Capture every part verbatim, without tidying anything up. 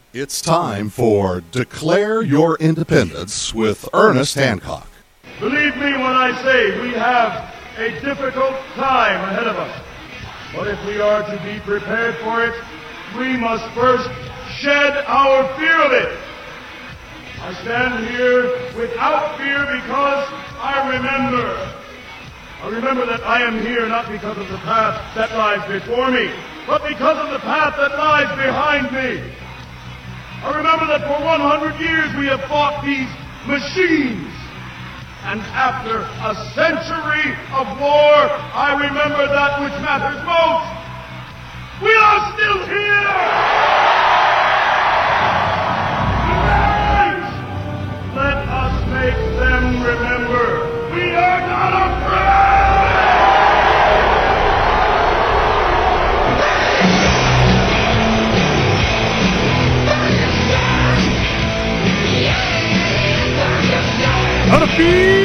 It's time for Declare Your Independence with Ernest Hancock. Believe me when I say we have a difficult time ahead of us. But if we are to be prepared for it, we must first shed our fear of it. I stand here without fear because I remember. I remember that I am here not because of the path that lies before me, but because of the path that lies behind me. I remember that for one hundred years we have fought these machines. And after a century of war, I remember that which matters most. We are still here! Tonight, let us make them remember we are not afraid! On the beard,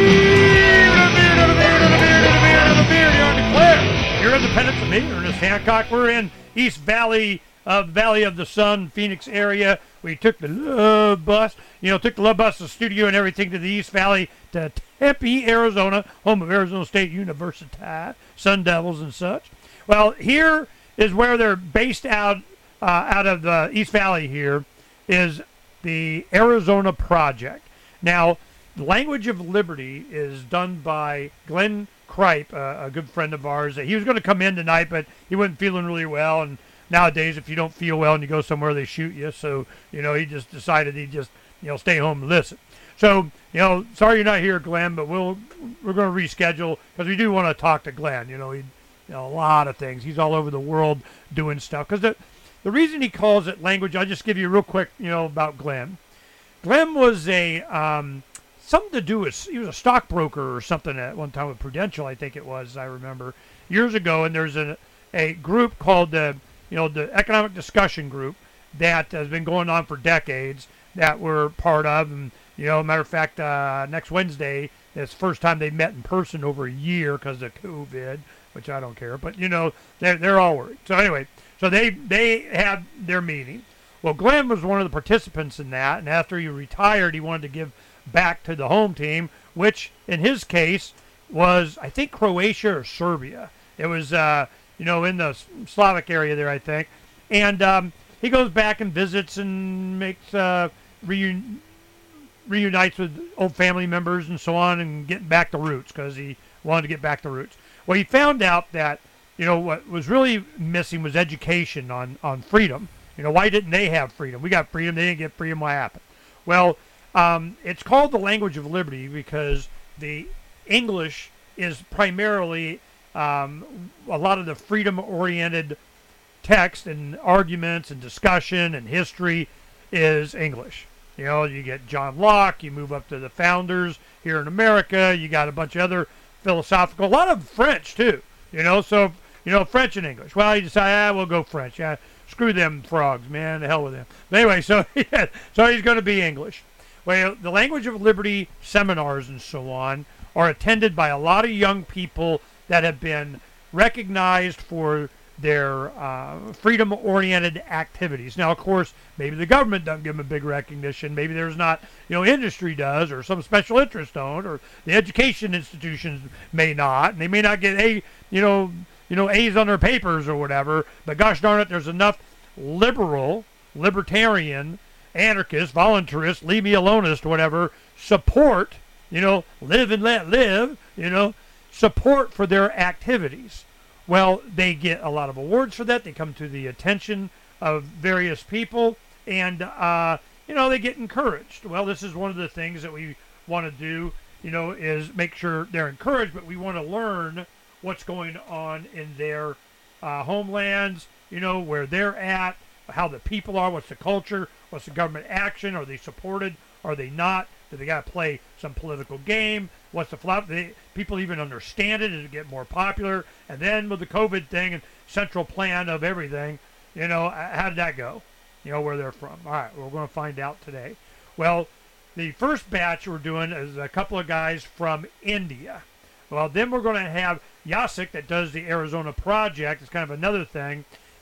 on the beard, on the beard, on the beard, on the beard, on the beard, you're on Declare Your Independence of me, Ernest Hancock. We're in East Valley, uh, Valley of the Sun, Phoenix area. We took the love bus, you know, took the love bus, the studio and everything to the East Valley, to Tempe, Arizona, home of Arizona State University, Sun Devils and such. Well, here is where they're based out, uh, out of the East Valley here, is the Arizona Project. Now, the Language of Liberty is done by Glenn Kripe, uh, a good friend of ours. He was going to come in tonight, but he wasn't feeling really well. And nowadays, if you don't feel well and you go somewhere, they shoot you. So, you know, he just decided he'd just, you know, stay home and listen. So, you know, sorry you're not here, Glenn, but we'll, we're going to reschedule because we do want to talk to Glenn. You know, he, you know, a lot of things. He's all over the world doing stuff. Because the, the reason he calls it language, I'll just give you real quick, you know, about Glenn. Glenn was a... Um, Something to do with, he was a stockbroker or something at one time with Prudential, I think it was, I remember, years ago. And there's a, a group called the, you know, the Economic Discussion Group that has been going on for decades that we're part of. And, you know, matter of fact, uh, next Wednesday, it's the first time they met in person over a year because of COVID, which I don't care. But, you know, they're, they're all worried. So anyway, so they, they had their meeting. Well, Glenn was one of the participants in that. And after he retired, he wanted to give back to the home team, which in his case was, I think, Croatia or Serbia. It was, uh, you know, in the Slavic area there, I think. And um, he goes back and visits and makes uh, reun- reunites with old family members and so on, and getting back to roots because he wanted to get back to roots. Well, he found out that, you know, what was really missing was education on, on freedom. You know, why didn't they have freedom? We got freedom. They didn't get freedom. What happened? Well, Um, it's called the Language of Liberty because the English is primarily um, a lot of the freedom-oriented text and arguments and discussion and history is English. You know, you get John Locke, you move up to the founders here in America, you got a bunch of other philosophical, a lot of French too, you know, so, you know, French and English. Well, you decide, ah, we'll go French. Yeah, screw them frogs, man, the hell with them. But anyway, so, yeah, so he's going to be English. Well, the Language of Liberty seminars and so on are attended by a lot of young people that have been recognized for their uh, freedom-oriented activities. Now, of course, maybe the government doesn't give them a big recognition. Maybe there's not, you know, industry does, or some special interest don't, or the education institutions may not, and they may not get a, you know, you know, A's on their papers or whatever. But gosh darn it, there's enough liberal, libertarian, anarchist, voluntarist, leave me aloneist, whatever, support, you know, live and let live, you know, support for their activities. Well, they get a lot of awards for that. They come to the attention of various people, and, uh, you know, they get encouraged. Well, this is one of the things that we want to do, you know, is make sure they're encouraged, but we want to learn what's going on in their uh, homelands, you know, where they're at, how the people are, what's the culture, what's the government action, are they supported, are they not, do they got to play some political game, what's the flop, they, people even understand it, does it get more popular, and then with the COVID thing and central plan of everything, you know, how did that go, you know, where they're from. All right, we're going to find out today. Well, the first batch we're doing is a couple of guys from India. Well, then we're going to have Jacek that does the Arizona Project. It's kind of another thing.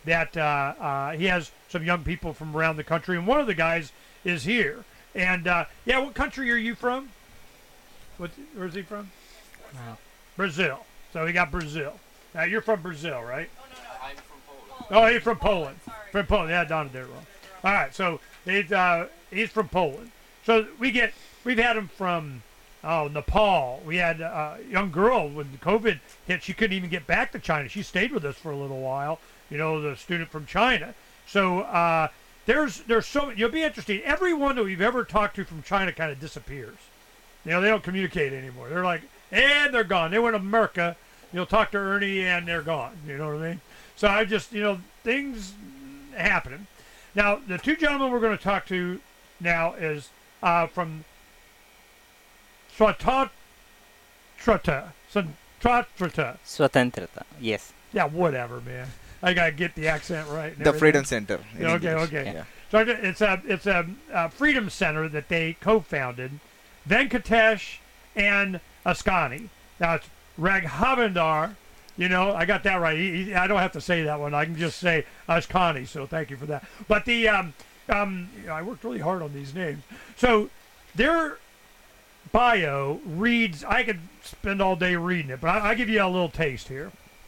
that uh, uh, he has some young people from around the country, and one of the guys is here. And uh, yeah, what country are you from? What, where's he from? Wow. Brazil. So we got Brazil. Now you're from Brazil, right? Oh, no, no. I'm from Poland. Oh, he's from Poland. Sorry. From Poland. Yeah, Donna did it wrong. All right, so he's uh, he's from Poland. So we get we've had him from oh Nepal. We had a young girl when COVID hit. She couldn't even get back to China. She stayed with us for a little while. You know, the student from China. So uh, there's there's so you'll be interested. Everyone that we've ever talked to from China kind of disappears. You know, they don't communicate anymore. They're like, and they're gone. They went to America. You'll talk to Ernie, and they're gone. You know what I mean? So I just, you know, things happening. Now, the two gentlemen we're going to talk to now is uh, from Swatantrata. Swatantrata. Swatantrata, yes. Yeah, whatever, man. I got to get the accent right. and The everything. Freedom Center. in Yeah, okay, English. okay. Yeah. So it's a it's a, a freedom center that they co-founded, Venkatesh and Ascani. Now it's Raghavendra. You know, I got that right. He, he, I don't have to say that one. I can just say Ascani. So thank you for that. But the um, um, you know, I worked really hard on these names. So their bio reads. I could spend all day reading it, but I, I'll give you a little taste here.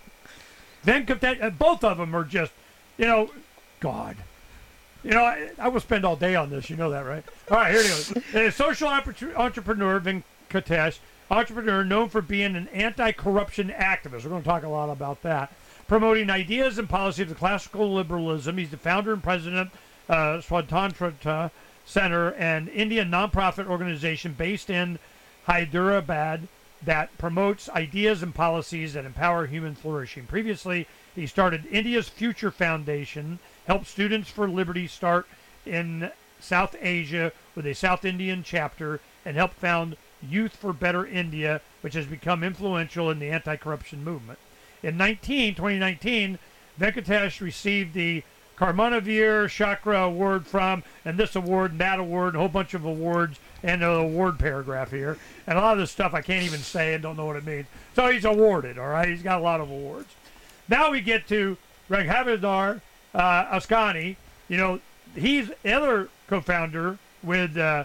Venkatesh. Uh, both of them are just, you know, God. You know, I, I will spend all day on this. You know that, right? All right, here it goes. A social oppor- entrepreneur, Venkatesh, entrepreneur known for being an anti-corruption activist. We're going to talk a lot about that. Promoting ideas and policies of classical liberalism. He's the founder and president of uh, Swatantrata Center, an Indian nonprofit organization based in Hyderabad that promotes ideas and policies that empower human flourishing. Previously, he started India's Future Foundation, helped Students for Liberty start in South Asia with a South Indian chapter, and helped found Youth for Better India, which has become influential in the anti-corruption movement. In twenty nineteen, Venkatesh received the Karmanavir Chakra Award from, and this award and that award, and a whole bunch of awards, and an award paragraph here. And a lot of this stuff I can't even say and don't know what it means. So he's awarded, all right? He's got a lot of awards. Now we get to Raghavendra uh, Ascani. You know, he's the other co-founder with uh,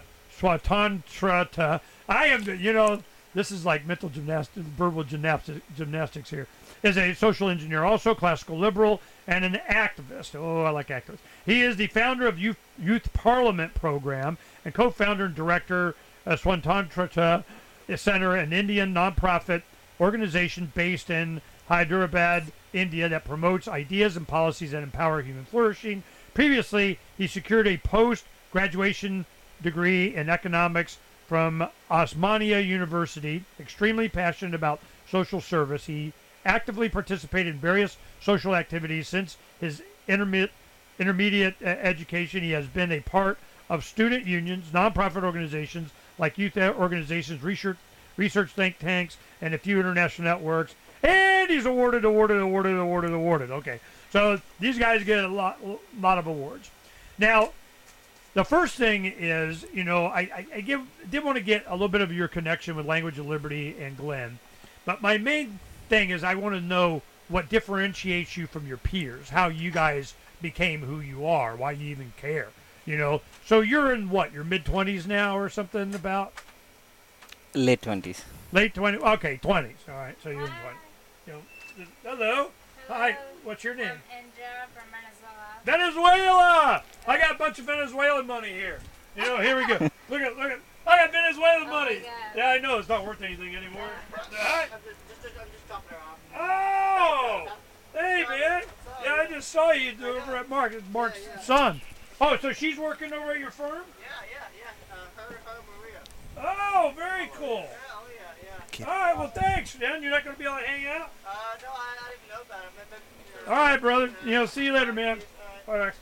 Swatantrata. I am, you know, this is like mental gymnastics, verbal gymnastics, gymnastics here. Is a social engineer, also classical liberal, and an activist. Oh, I like activists. He is the founder of Youth, Youth Parliament Program and co-founder and director of Swatantrata Center, an Indian nonprofit organization based in Hyderabad, India, that promotes ideas and policies that empower human flourishing. Previously, he secured a post-graduation degree in economics from Osmania University. Extremely passionate about social service, he actively participated in various social activities since his intermediate, intermediate uh, education. He has been a part of student unions, nonprofit organizations like youth organizations, research, research think tanks, and a few international networks. And he's awarded, awarded, awarded, awarded, awarded. Okay, so these guys get a lot, lot of awards. Now, the first thing is, you know, I, I, I give, did want to get a little bit of your connection with Language of Liberty and Glenn, but my main thing is I want to know what differentiates you from your peers, how you guys became who you are, why you even care, you know. So you're in what, your mid-twenties now or something about? Late twenties. Late twenties, okay, twenties, all right, so you're in twenties. You know, this, hello. Hello. Hi, what's your name? I'm Indra from Venezuela. Venezuela! I got a bunch of Venezuelan money here. You know, here we go. Look at, look at, I got Venezuelan Oh money. my God. Yeah, I know, it's not worth anything anymore. All right. I'm just, just, I'm just dropping her off. Oh! Hey, man. Yeah, I just saw you over at Mark. It's Mark's Yeah, yeah. son. Oh, so she's working over at your firm? Yeah, yeah, yeah. Uh, her, her, Maria. Oh, very cool. Yeah, oh yeah, yeah. All right, well, thanks, man. You're not going to be able to hang out? Uh, no, I, I didn't know about him. Maybe, you know, All right, brother. You know, see you later, man. uh, All right.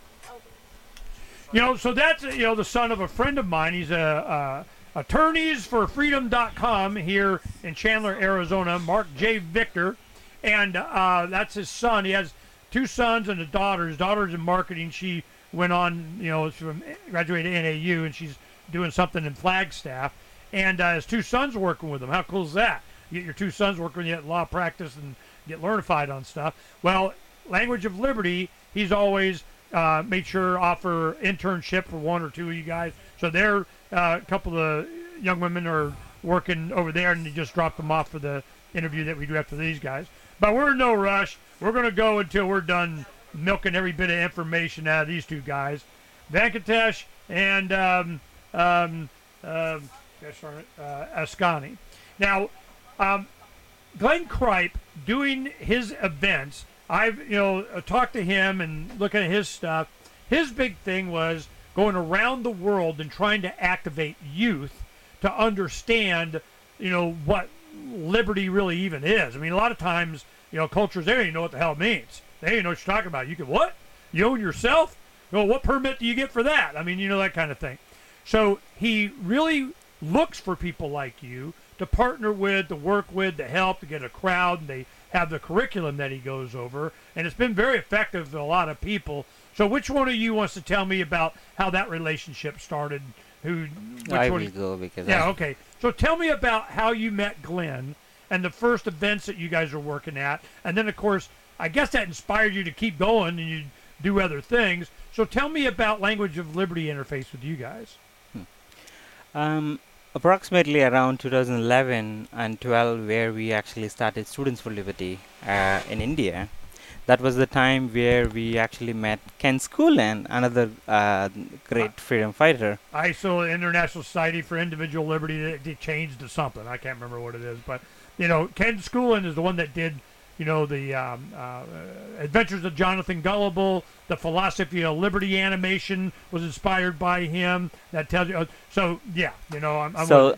You know, so that's, you know, the son of a friend of mine. He's a, uh, attorneys for freedom dot com here in Chandler, Arizona, Mark J. Victor. And uh, that's his son. He has two sons and a daughter. His daughter's in marketing. She went on, you know, from graduated N A U, and she's doing something in Flagstaff. And uh, his two sons are working with him. How cool is that? You get your two sons working with you at law practice and get learnified on stuff. Well, Language of Liberty he's always uh, made sure to offer internship for one or two of you guys. So there, uh, a couple of young women are working over there, and he just dropped them off for the interview that we do after these guys. But we're in no rush. We're going to go until we're done milking every bit of information out of these two guys, Venkatesh and um, um, uh, yes, sorry, uh, Ascani. Now, um, Glenn Kripe doing his events, I've you know talked to him and looking at his stuff. His big thing was going around the world and trying to activate youth to understand, you know, what liberty really even is. I mean, a lot of times, you know, cultures, they don't even know what the hell it means. They don't know what you're talking about. You can, what? You own yourself? Well, what permit do you get for that? I mean, you know, that kind of thing. So he really looks for people like you to partner with, to work with, to help, to get a crowd. They have the curriculum that he goes over, and it's been very effective for a lot of people. So which one of you wants to tell me about how that relationship started? Who? Which I one? will go because Yeah, I, okay. So tell me about how you met Glenn and the first events that you guys are working at. And then, of course, I guess that inspired you to keep going and you do other things. So tell me about Language of Liberty interface with you guys. um, approximately around two thousand eleven and twelve, where we actually started Students for Liberty uh, in India. That was the time where we actually met Ken Schoolen, another uh, great freedom fighter. I saw International Society for Individual Liberty. They, they changed to something. I can't remember what it is. But, you know, Ken Schoolen is the one that did, you know, the um, uh, Adventures of Jonathan Gullible. The Philosophy of Liberty animation was inspired by him. That tells you. Uh, so, yeah, you know, I'm, I'm So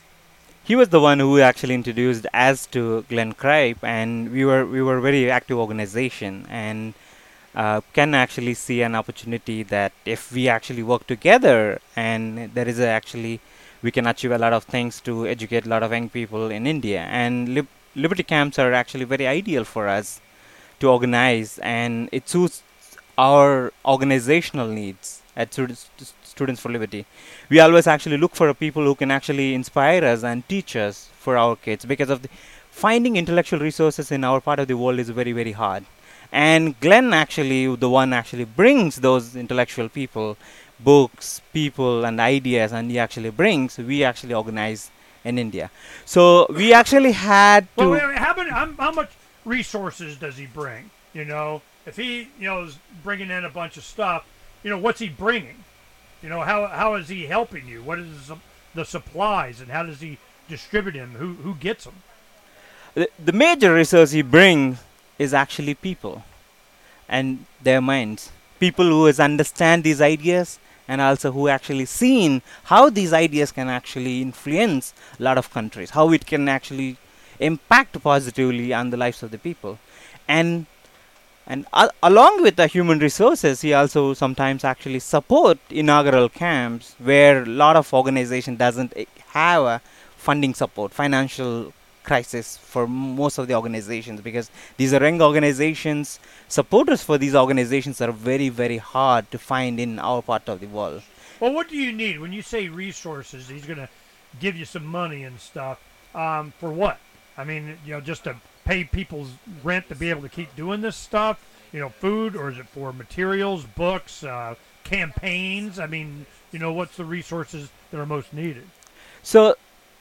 he was the one who actually introduced us to Glenn Kripe, and we were we were a very active organization, and uh, can actually see an opportunity that if we actually work together, and there is a actually we can achieve a lot of things to educate a lot of young people in India. And lib- Liberty camps are actually very ideal for us to organize, and it suits our organizational needs at Students, Students for Liberty. We always actually look for people who can actually inspire us and teach us for our kids, because of the finding intellectual resources in our part of the world is very, very hard. And Glenn actually, the one actually brings those intellectual people, books, people, and ideas, and he actually brings, we actually organize in India. So we actually had to... Well, wait, wait, how, many, how, how much resources does he bring? You know, if he, you know, is bringing in a bunch of stuff, you know, what's he bringing? You know, how how is he helping you? What is the supplies, and how does he distribute them? Who who gets them? The, the major resource he brings is actually people and their minds. People who has understand these ideas, and also who actually seen how these ideas can actually influence a lot of countries, how it can actually impact positively on the lives of the people. And And uh, along with the human resources, he also sometimes actually support inaugural camps where a lot of organization doesn't uh, have a funding support, financial crisis for most of the organizations, because these are young organizations. Supporters for these organizations are very, very hard to find in our part of the world. Well, what do you need when you say resources? He's going to give you some money and stuff. Um, for what? I mean, you know, just to pay people's rent to be able to keep doing this stuff, you know, food, or is it for materials, books, uh, campaigns? I mean, you know, what's the resources that are most needed? So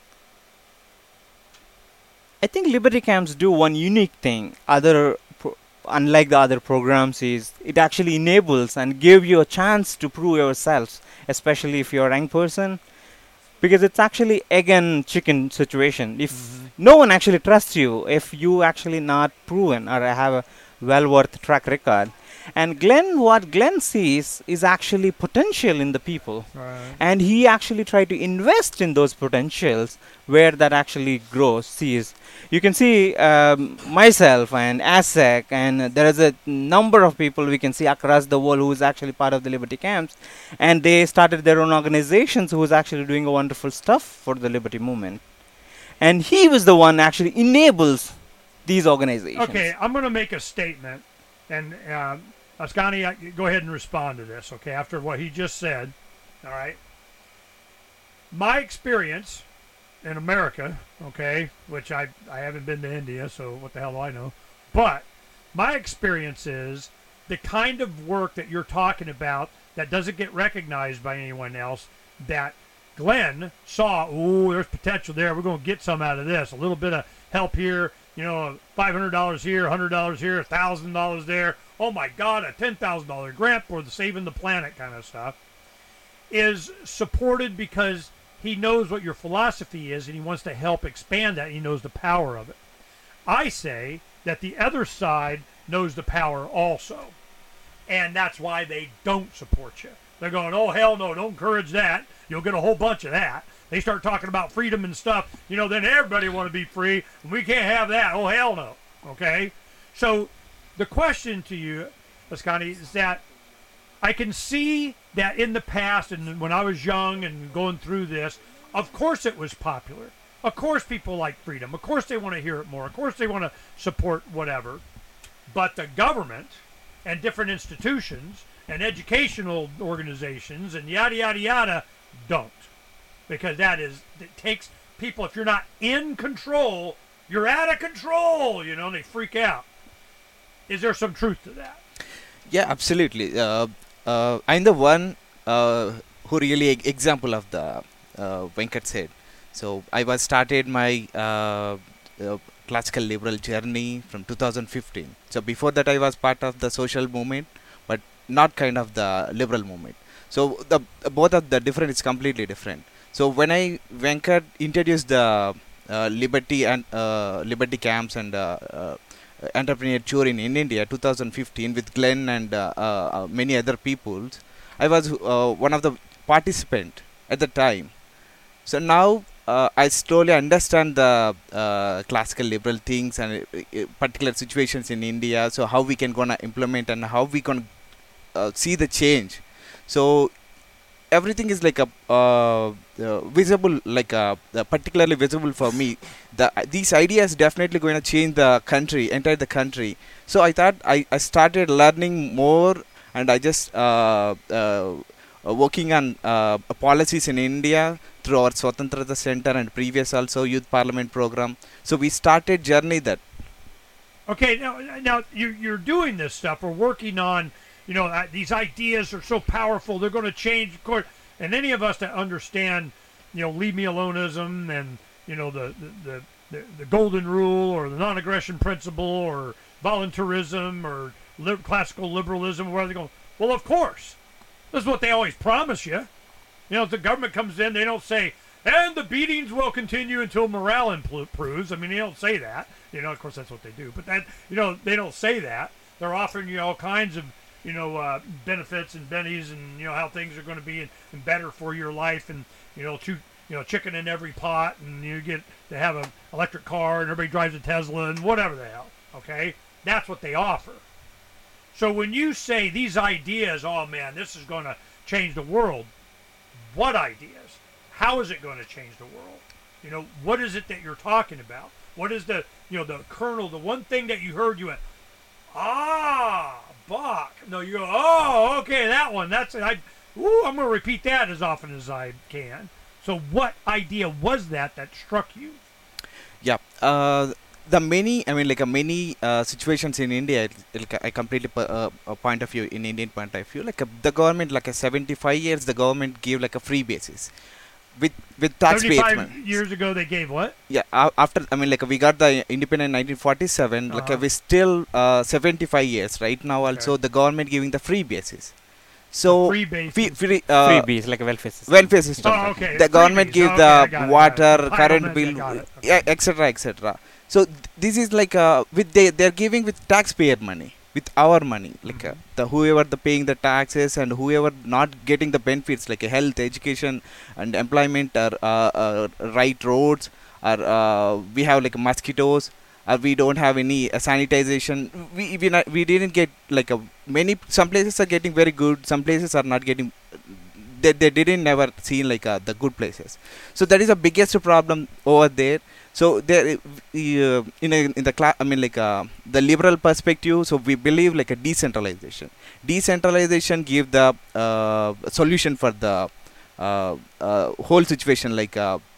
I think Liberty Camps do one unique thing, other pro- unlike the other programs, is it actually enables and give you a chance to prove yourselves, especially if you're a young person. Because it's actually egg and chicken situation. If mm-hmm. no one actually trusts you, if you actually not proven or have a well worth track record. And Glenn, what Glenn sees is actually potential in the people. Right. And he actually tried to invest in those potentials where that actually grows, sees. You can see um, myself and ASEC, and uh, there is a number of people we can see across the world who is actually part of the Liberty Camps. And they started their own organizations who is actually doing a wonderful stuff for the Liberty movement. And he was the one actually enables these organizations. Okay, I'm going to make a statement. And uh, Ascani, go ahead and respond to this, okay, after what he just said. All right. My experience in America, okay, which I, I haven't been to India, so what the hell do I know? But my experience is the kind of work that you're talking about that doesn't get recognized by anyone else, that Glenn saw, oh, there's potential there. We're going to get some out of this. A little bit of help here, you know, five hundred dollars here, one hundred dollars here, one thousand dollars there. Oh, my God, a ten thousand dollars grant for the saving the planet kind of stuff is supported because he knows what your philosophy is and he wants to help expand that. He knows the power of it. I say that the other side knows the power also, and that's why they don't support you. They're going, oh, hell no, don't encourage that. You'll get a whole bunch of that. They start talking about freedom and stuff, you know, then everybody want to be free, and we can't have that. Oh, hell no, okay? So the question to you, Ascani, is that I can see that in the past and when I was young and going through this, of course it was popular. Of course people like freedom. Of course they want to hear it more. Of course they want to support whatever. But the government and different institutions and educational organizations and yada, yada, yada don't. Because that is, it takes people, if you're not in control, you're out of control, you know, and they freak out. Is there some truth to that? Yeah, absolutely. Uh, uh, I'm the one uh, who really e- example of the uh, Venkat said. So I was started my uh, uh, classical liberal journey from two thousand fifteen. So before that I was part of the social movement, but not kind of the liberal movement. So the uh, both of the different is completely different. So when I Venkat introduced the uh, liberty and uh, liberty camps and uh, uh, entrepreneur tour in, in India two thousand fifteen with Glenn and uh, uh, many other people, I was uh, one of the participant at the time. So now uh, I slowly understand the uh, classical liberal things and uh, uh, particular situations in India. So how we can gonna implement and how we can uh, see the change. So everything is like a uh, uh, visible, like a, uh, particularly visible for me. The uh, these ideas definitely going to change the country, entire the country. So I thought I, I started learning more, and I just uh, uh, uh, working on uh, policies in India through our Swatantrata Center and previous also youth parliament program. So we started journey that. Okay, now now you you're doing this stuff. We're working on. You know, uh, these ideas are so powerful. They're going to change, of course. And any of us that understand, you know, leave me aloneism and, you know, the, the, the, the golden rule or the non-aggression principle or voluntarism or li- classical liberalism, where they go, well, of course. This is what they always promise you. You know, if the government comes in, they don't say, and the beatings will continue until morale improves. I mean, they don't say that. You know, of course, that's what they do. But that, you know, they don't say that. They're offering you all kinds of, you know, uh, benefits and bennies and, you know, how things are going to be and, and better for your life and, you know, two, you know, chicken in every pot and you get to have an electric car and everybody drives a Tesla and whatever the hell, okay? That's what they offer. So when you say these ideas, oh, man, this is going to change the world, what ideas? How is it going to change the world? You know, what is it that you're talking about? What is the, you know, the kernel, the one thing that you heard, you went, ah, Bach. No, you go, oh, okay, that one. That's it. I, ooh, I'm going to repeat that as often as I can. So what idea was that that struck you? Yeah. Uh, the many, I mean, like a many uh, situations in India, it, it, I completely uh, a point of view, in Indian point of view, like a, the government, like a seventy-five years, the government gave like a free basis. With with taxpayers. seventy-five years ago, they gave what? Yeah, uh, after I mean, like we got the independent in nineteen forty-seven. Uh-huh. Like uh, we still uh, seventy-five years right now. Also, okay. The government giving the free basis. So the free basis. Free, free, uh, freebies like a welfare system. Welfare system. Oh, okay. The Freebies. government give oh, the okay, water, current bill, okay. yeah, et cetera, et cetera. So th- this is like uh, with they they're giving with taxpayer money, with our money, like mm-hmm. uh, the whoever the paying the taxes and whoever not getting the benefits like uh, health, education, and employment, or uh, uh, right roads, or uh, we have like mosquitoes, or we don't have any uh, sanitization. We we not, we didn't get like a many. Some places are getting very good. Some places are not getting. They they didn't never seen like uh, the good places. So that is the biggest problem over there. So there, uh, in a, in the class, I mean, like uh, the liberal perspective. So we believe like a decentralization. Decentralization give the uh, solution for the uh, uh, whole situation. Like uh,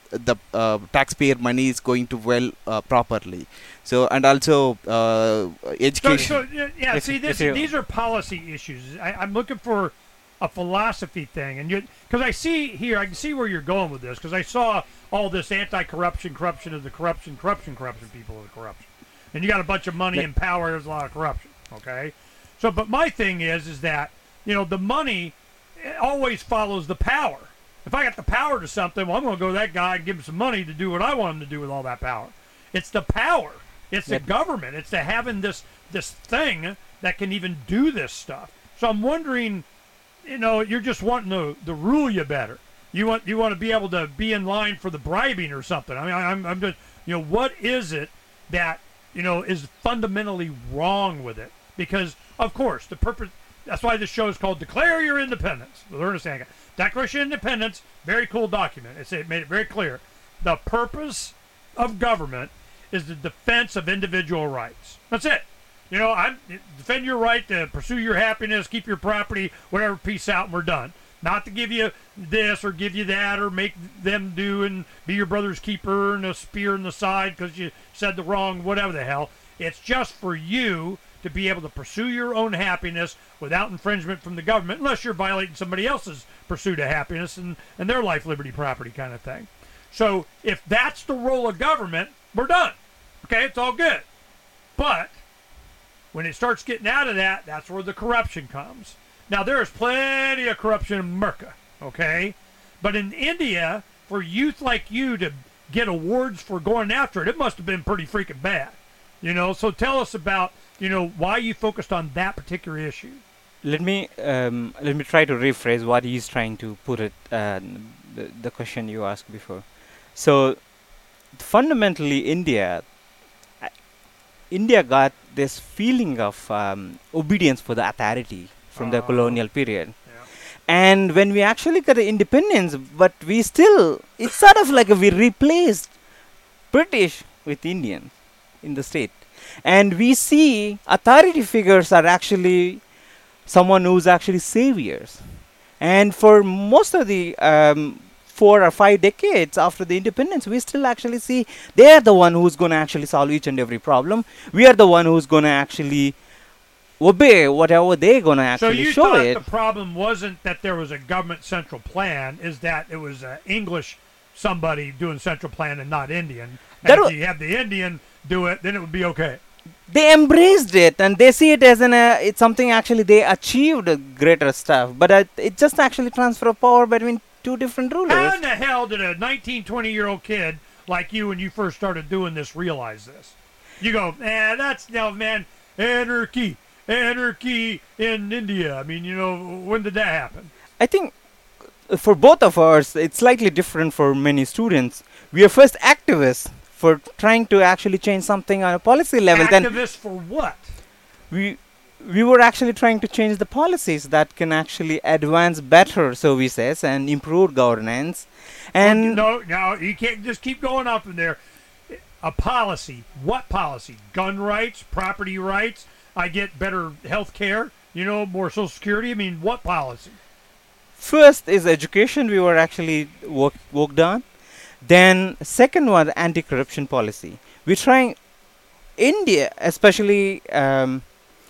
the uh, taxpayer money is going to well uh, properly. So and also uh, So, education. so yeah, yeah, If- see, this, if you- these are policy issues. I, I'm looking for a philosophy thing, and you because I see here, I can see where you're going with this, because I saw all this anti-corruption, corruption of the corruption, corruption, corruption, people of the corruption, and you got a bunch of money Yeah. and power. There's a lot of corruption. Okay, so but my thing is, is that you know the money eh, always follows the power. If I got the power to something, well, I'm going to go to that guy and give him some money to do what I want him to do with all that power. It's the power. It's the Yep. government. It's the having this this thing that can even do this stuff. So I'm wondering, you know, you're just wanting to, to rule you better. You want you want to be able to be in line for the bribing or something. I mean, I'm I'm just you know, what is it that you know is fundamentally wrong with it? Because of course the purpose. That's why this show is called "Declare Your Independence" with Ernest Hancock. Declaration of Independence, very cool document. It's, it made it very clear. The purpose of government is the defense of individual rights. That's it. You know, I defend your right to pursue your happiness, keep your property, whatever. Peace out, and we're done. Not to give you this or give you that or make them do and be your brother's keeper and a spear in the side because you said the wrong, whatever the hell. It's just for you to be able to pursue your own happiness without infringement from the government, unless you're violating somebody else's pursuit of happiness and, and their life, liberty, property kind of thing. So if that's the role of government, we're done. Okay, it's all good. But when it starts getting out of that, that's where the corruption comes. Now, there is plenty of corruption in America, okay? But in India, for youth like you to get awards for going after it, it must have been pretty freaking bad. You know, so tell us about, you know, why you focused on that particular issue. Let me um, let me try to rephrase what he's trying to put it. Uh, the, the question you asked before. So fundamentally, India, uh, India got this feeling of um, obedience for the authority from the Oh. colonial period. Yeah. And when we actually got the independence, but we still, it's sort of like a, we replaced British with Indian in the state. And we see authority figures are actually someone who's actually saviors. And for most of the um, four or five decades after the independence, we still actually see they are the one who's going to actually solve each and every problem. We are the one who's going to actually obey whatever they're going to So actually you show thought it. the problem wasn't that there was a government central plan, is that it was uh, English somebody doing central plan and not Indian. And That if wa- you have the Indian do it, then it would be okay. They embraced it and they see it as an uh, it's something actually they achieved uh, greater stuff, but uh, it just actually transfer of power between two different rulers. How in the hell did a nineteen, twenty year old kid like you, when you first started doing this, realize this? You go, eh, that's now, man, anarchy, anarchy in India. I mean, you know, when did that happen? I think uh, for both of us, it's slightly different for many students. We are first activists for trying to actually change something on a policy level. Then Activists for what? we we were actually trying to change the policies that can actually advance better services and improve governance. And no, no, you can't just keep going up in there. A policy. What policy? Gun rights, property rights. I get better health care. You know, more Social Security. I mean, what policy? first is education we were actually work, worked on. Then second one, anti-corruption policy. We're trying India, especially um,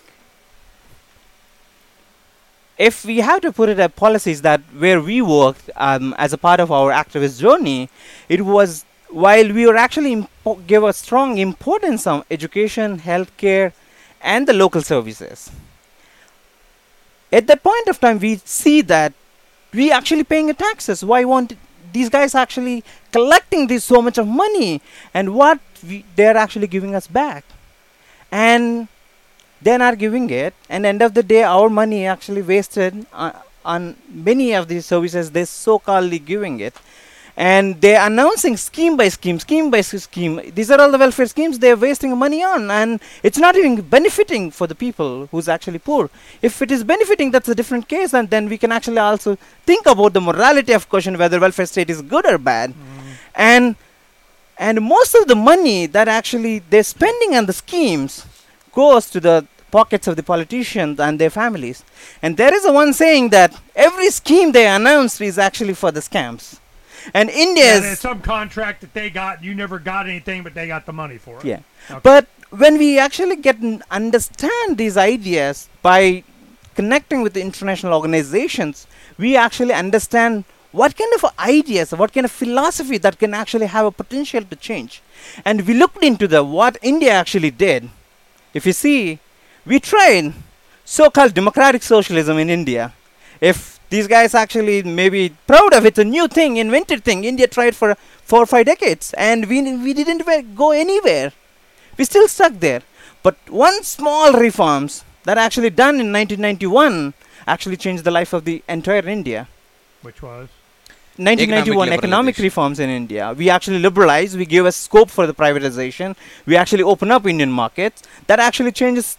if we have to put it at policies that where we worked um, as a part of our activist journey, it was while we were actually impo- give a strong importance on education, healthcare, and the local services. At that point of time, we see that we actually paying taxes. Why won't these guys actually collecting this so much of money, and what we, they're actually giving us back? And they're not giving it, and end of the day our money actually wasted on, on many of these services they're so-called giving it. And they're announcing scheme by scheme, scheme by scheme. These are all the welfare schemes they're wasting money on, and it's not even benefiting for the people who's actually poor. If it is benefiting, that's a different case, and then we can actually also think about the morality of question whether welfare state is good or bad. Mm. And and most of the money that actually they're spending on the schemes goes to the pockets of the politicians and their families. And there is a one saying that every scheme they announce is actually for the scams. And India Yeah, is there's some contract that they got. You never got anything, but they got the money for it. yeah. Okay. But when we actually get and understand these ideas by connecting with the international organizations, we actually understand what kind of ideas, what kind of philosophy that can actually have a potential to change. And we looked into the what India actually did. If you see, we tried so-called democratic socialism in India. If these guys actually maybe proud of it, a new thing, invented thing, India tried for four or five decades, and we we didn't wa- go anywhere. We still stuck there. But one small reforms that actually done in nineteen ninety-one actually changed the life of the entire India. Which was? nineteen ninety-one Economic economic liberalization. reforms in India. We actually liberalized. We gave a scope for the privatization. We actually open up Indian markets. That actually changes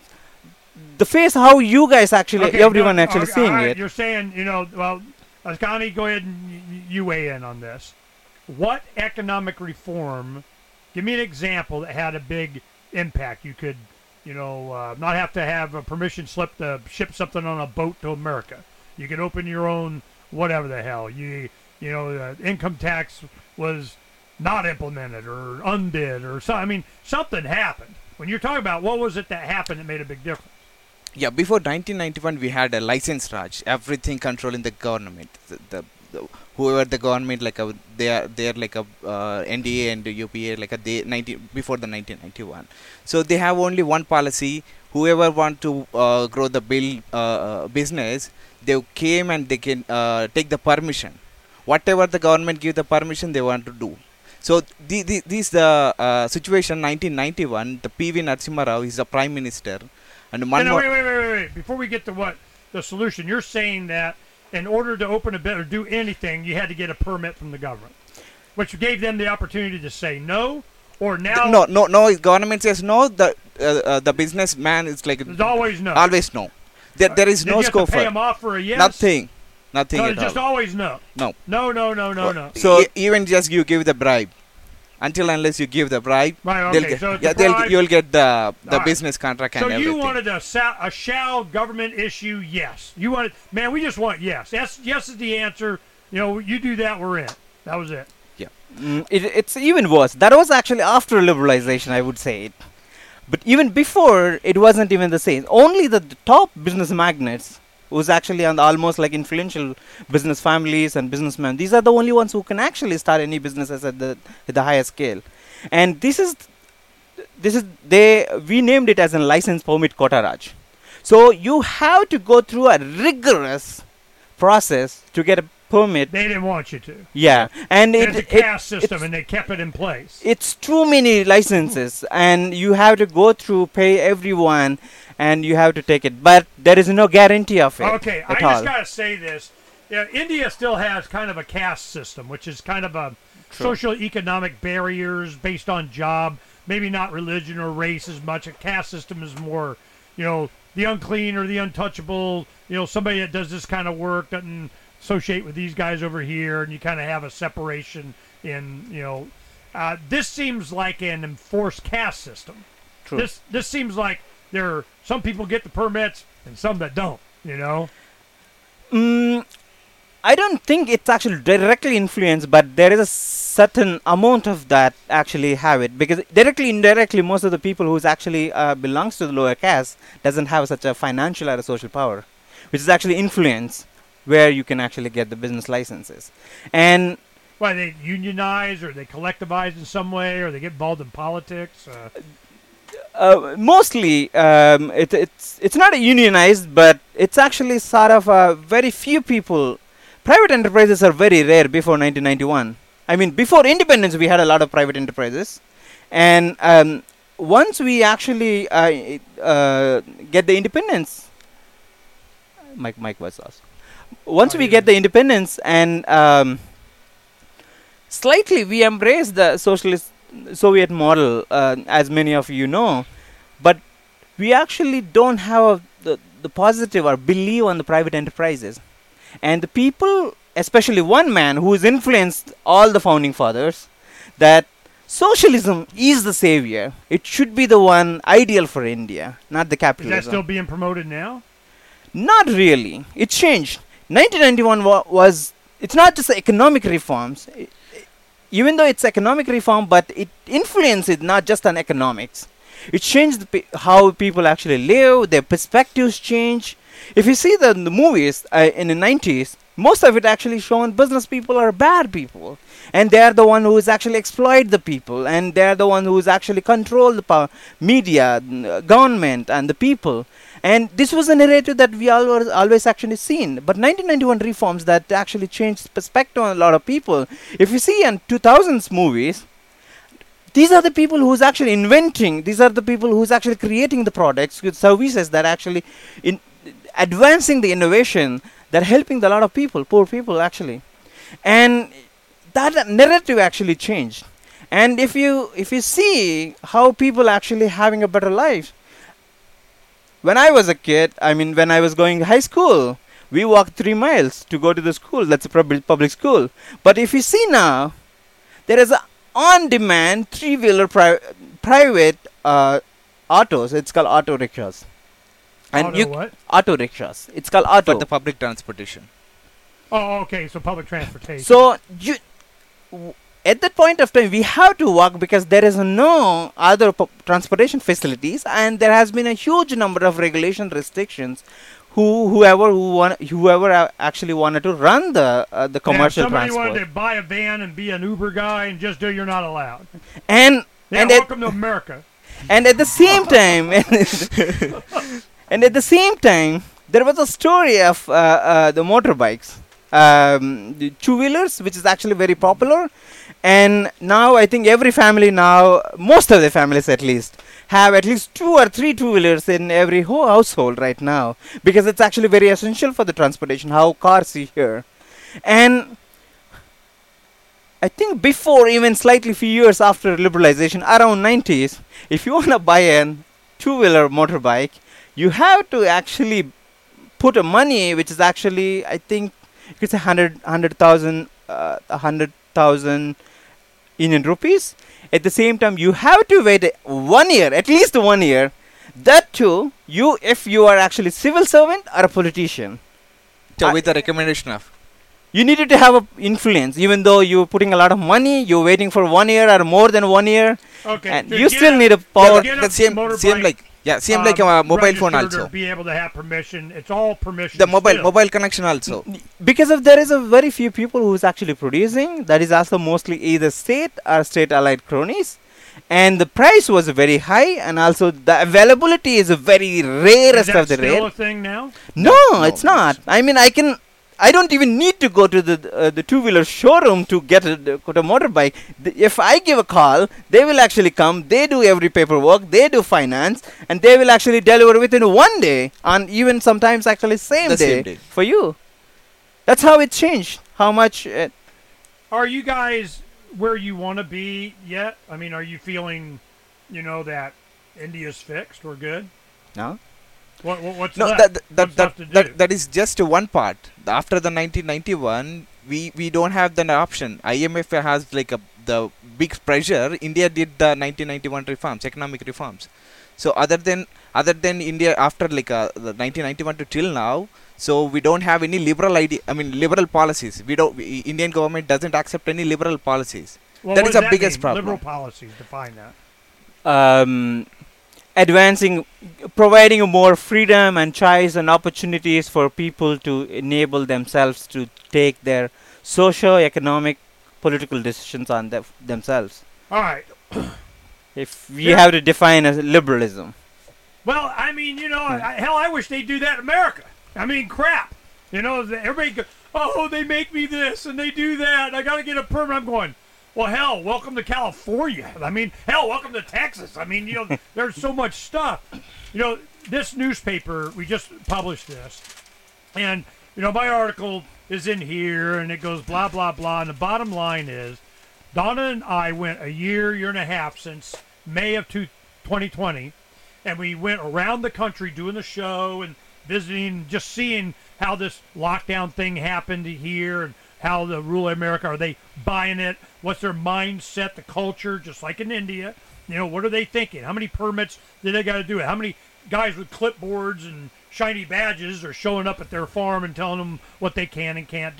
the face how you guys actually, Okay, everyone no, actually okay, seeing all right, it. You're saying, you know, well, Ascani, go ahead and y- y- you weigh in on this. What economic reform? Give me an example that had a big impact. You could, you know, uh, not have to have a permission slip to ship something on a boat to America. You could open your own whatever the hell. You, you know, uh, income tax was not implemented or undid or so. I mean, something happened. When you're talking about what was it that happened that made a big difference? Yeah, before nineteen ninety-one, we had a license Raj, everything controlling the government. The, the, the whoever the government like a they are they are like a uh, N D A and U P A like a they ninety before the nineteen ninety-one. So they have only one policy. Whoever want to uh, grow the bill uh, uh, business, they came and they can uh, take the permission. Whatever the government give the permission, they want to do. So the, the, this the uh, situation nineteen ninety-one. The P V Narasimha Rao is the prime minister. And No, one no, more, wait, wait, wait, wait, wait. Before we get to what the solution, you're saying that in order to open a bit or do anything, you had to get a permit from the government, which gave them the opportunity to say no, or now no, no, no. Government says no. The uh, uh, the businessman is like there's always no. always no. There, there is Did no you have scope to pay for them off for a yes? nothing, nothing So at it's just all. always no. No. No, no, no, no, no. So even just you give the bribe, until unless you give the bribe, Right, they'll okay, get, so it's yeah, a they'll bribe. you'll get the the Alright. business contract and So you everything. wanted a, sa- a shall government issue yes. You wanted, man, we just want yes. Yes, yes is the answer. You know, you do that, we're in. That was it. Mm, it, it's even worse. That was actually after liberalization, I would say it. But even before, it wasn't even the same. Only the, the top business magnates, who's actually on the almost like influential business families and businessmen, these are the only ones who can actually start any businesses at the at the higher scale. And this is this is they we named it as a license permit quota Raj. So you have to go through a rigorous process to get a permit. They didn't want you to. Yeah, and it, There's a it caste system, it's- and they kept it in place. it's too many licenses, and you have to go through, pay everyone, and you have to take it. But there is no guarantee of it. Okay, I at just all. gotta say this. Yeah, India still has kind of a caste system, which is kind of a social economic barriers based on job, maybe not religion or race as much. A caste system is more, you know, the unclean or the untouchable. You know, somebody that does this kind of work doesn't associate with these guys over here, and you kind of have a separation in, you know. Uh, this seems like an enforced caste system. True. This this seems like there are some people get the permits and some that don't. You know. Mm, I don't think it's actually directly influenced, but there is a certain amount of that actually have it, because directly, indirectly, most of the people who's actually uh, belongs to the lower caste doesn't have such a financial or a social power, which is actually influence where you can actually get the business licenses. And Why, they unionize or they collectivize in some way or they get involved in politics? Uh, uh, mostly, um, it, it's it's not a unionized, but it's actually sort of uh, very few people. Private enterprises are very rare before nineteen ninety-one. I mean, before independence, we had a lot of private enterprises, and um, once we actually uh, uh, get the independence, Mike, Mike was lost. Once Oh, we yeah. get the independence, and um, slightly we embrace the socialist Soviet model, uh, as many of you know, but we actually don't have the, the positive or believe on the private enterprises. And the people, especially one man who has influenced all the founding fathers, that socialism is the savior. It should be the one ideal for India, not the is that capitalism. still being promoted now? Not really. It changed. nineteen ninety-one wa- was it's not just the economic reforms. I- I- even though it's economic reform, but it influences not just on economics. It changed the pe- how people actually live. Their perspectives change. If you see the, the movies uh, in the nineties, most of it actually shown business people are bad people, and they are the one who is actually exploit the people, and they are the one who is actually control the power, media, n- uh, government, and the people. And this was a narrative that we always always actually seen. But nineteen ninety-one reforms that actually changed perspective on a lot of people. If you see in two thousands movies, these are the people who's actually inventing. These are the people who's actually creating the products, with services that actually in advancing the innovation that helping a lot of people, poor people actually. And that narrative actually changed. And if you if you see how people actually having a better life, when I was a kid, I mean when I was going to high school, we walked three miles to go to the school. That's a public public school. But if you see now, there is a on-demand three-wheeler pri- private uh, autos. It's called auto rickshaws. And Auto you what? auto rickshaws. It's called auto. For the public transportation. Oh, okay. So public transportation. So you, w- at that point of time, we have to walk because there is no other pu- transportation facilities, and there has been a huge number of regulation restrictions. Who whoever who want, whoever a- actually wanted to run the uh, the commercial yeah, if somebody transport, wanted to buy a van and be an Uber guy and just do, you're not allowed. and Yeah, and at, welcome to America. and at the same time, and at the same time, there was a story of uh, uh, the motorbikes, um, the two-wheelers, which is actually very popular. And now I think every family now, most of the families at least, have at least two or three two-wheelers in every ho- household right now, because it's actually very essential for the transportation, how cars see here. And I think before, even slightly few years after liberalization, around nineties, if you want to buy a two-wheeler motorbike, you have to actually put a money which is actually, I think, it's a hundred hundred thousand uh, a hundred thousand Indian rupees. At the same time, you have to wait a- one year, at least one year. That too, you if you are actually civil servant or a politician, So I- with the recommendation of. you needed to have a influence. Even though you're putting a lot of money, you're waiting for one year or more than one year, Okay. and to you get still a- need a to power. get a The same, same motorbike, like yeah, same um, like a mobile phone registered or also. be able to have permission. It's all permission. The mobile still. mobile connection also. Because of there is a very few people who's actually producing. That is also mostly either state or state allied cronies, and the price was very high, and also the availability is a very rarest Is that of the still rare. a thing now? No, No, it's not. I mean, I can. I don't even need to go to the uh, the two wheeler showroom to get a, get a motorbike. The, if I give a call, they will actually come. They do every paperwork. They do finance, and they will actually deliver within one day, and even sometimes actually same, The day, same day. for you. That's how it changed. How much? Uh, Are you guys where you want to be yet? I mean, are you feeling, you know, that India's fixed? We're good. no. What, what what's No, left? that that What's that, left to do? that, that is just one part. After the nineteen ninety-one, we we don't have the option. I M F has like a the big pressure. India did the nineteen ninety-one reforms, economic reforms. So other than other than India after like uh, the nineteen ninety-one to till now, so we don't have any liberal idea. I mean liberal policies. We don't. We, Indian government doesn't accept any liberal policies. well, that what is does the biggest mean? problem. Liberal policies. Define that. Um, advancing, providing more freedom and choice and opportunities for people to enable themselves to take their socio-economic, political decisions on them themselves. All right. If we Yeah. have to define as liberalism. Well, I mean, you know, I, hell, I wish they'd do that in America. I mean, crap. You know, the- everybody go, oh, they make me this and they do that. And I got to get a permit. I'm going, well, hell, welcome to California. I mean, hell, welcome to Texas. I mean, you know, there's so much stuff. You know, this newspaper, we just published this. And, you know, my article is in here and it goes blah, blah, blah. And the bottom line is Donna and I went a year, year and a half since May of two, twenty twenty. And we went around the country doing the show and visiting, just seeing how this lockdown thing happened here and how the rule of America, are they buying it? What's their mindset, the culture, just like in India? You know, what are they thinking? How many permits do they got to do it? How many guys with clipboards and shiny badges are showing up at their farm and telling them what they can and can't do?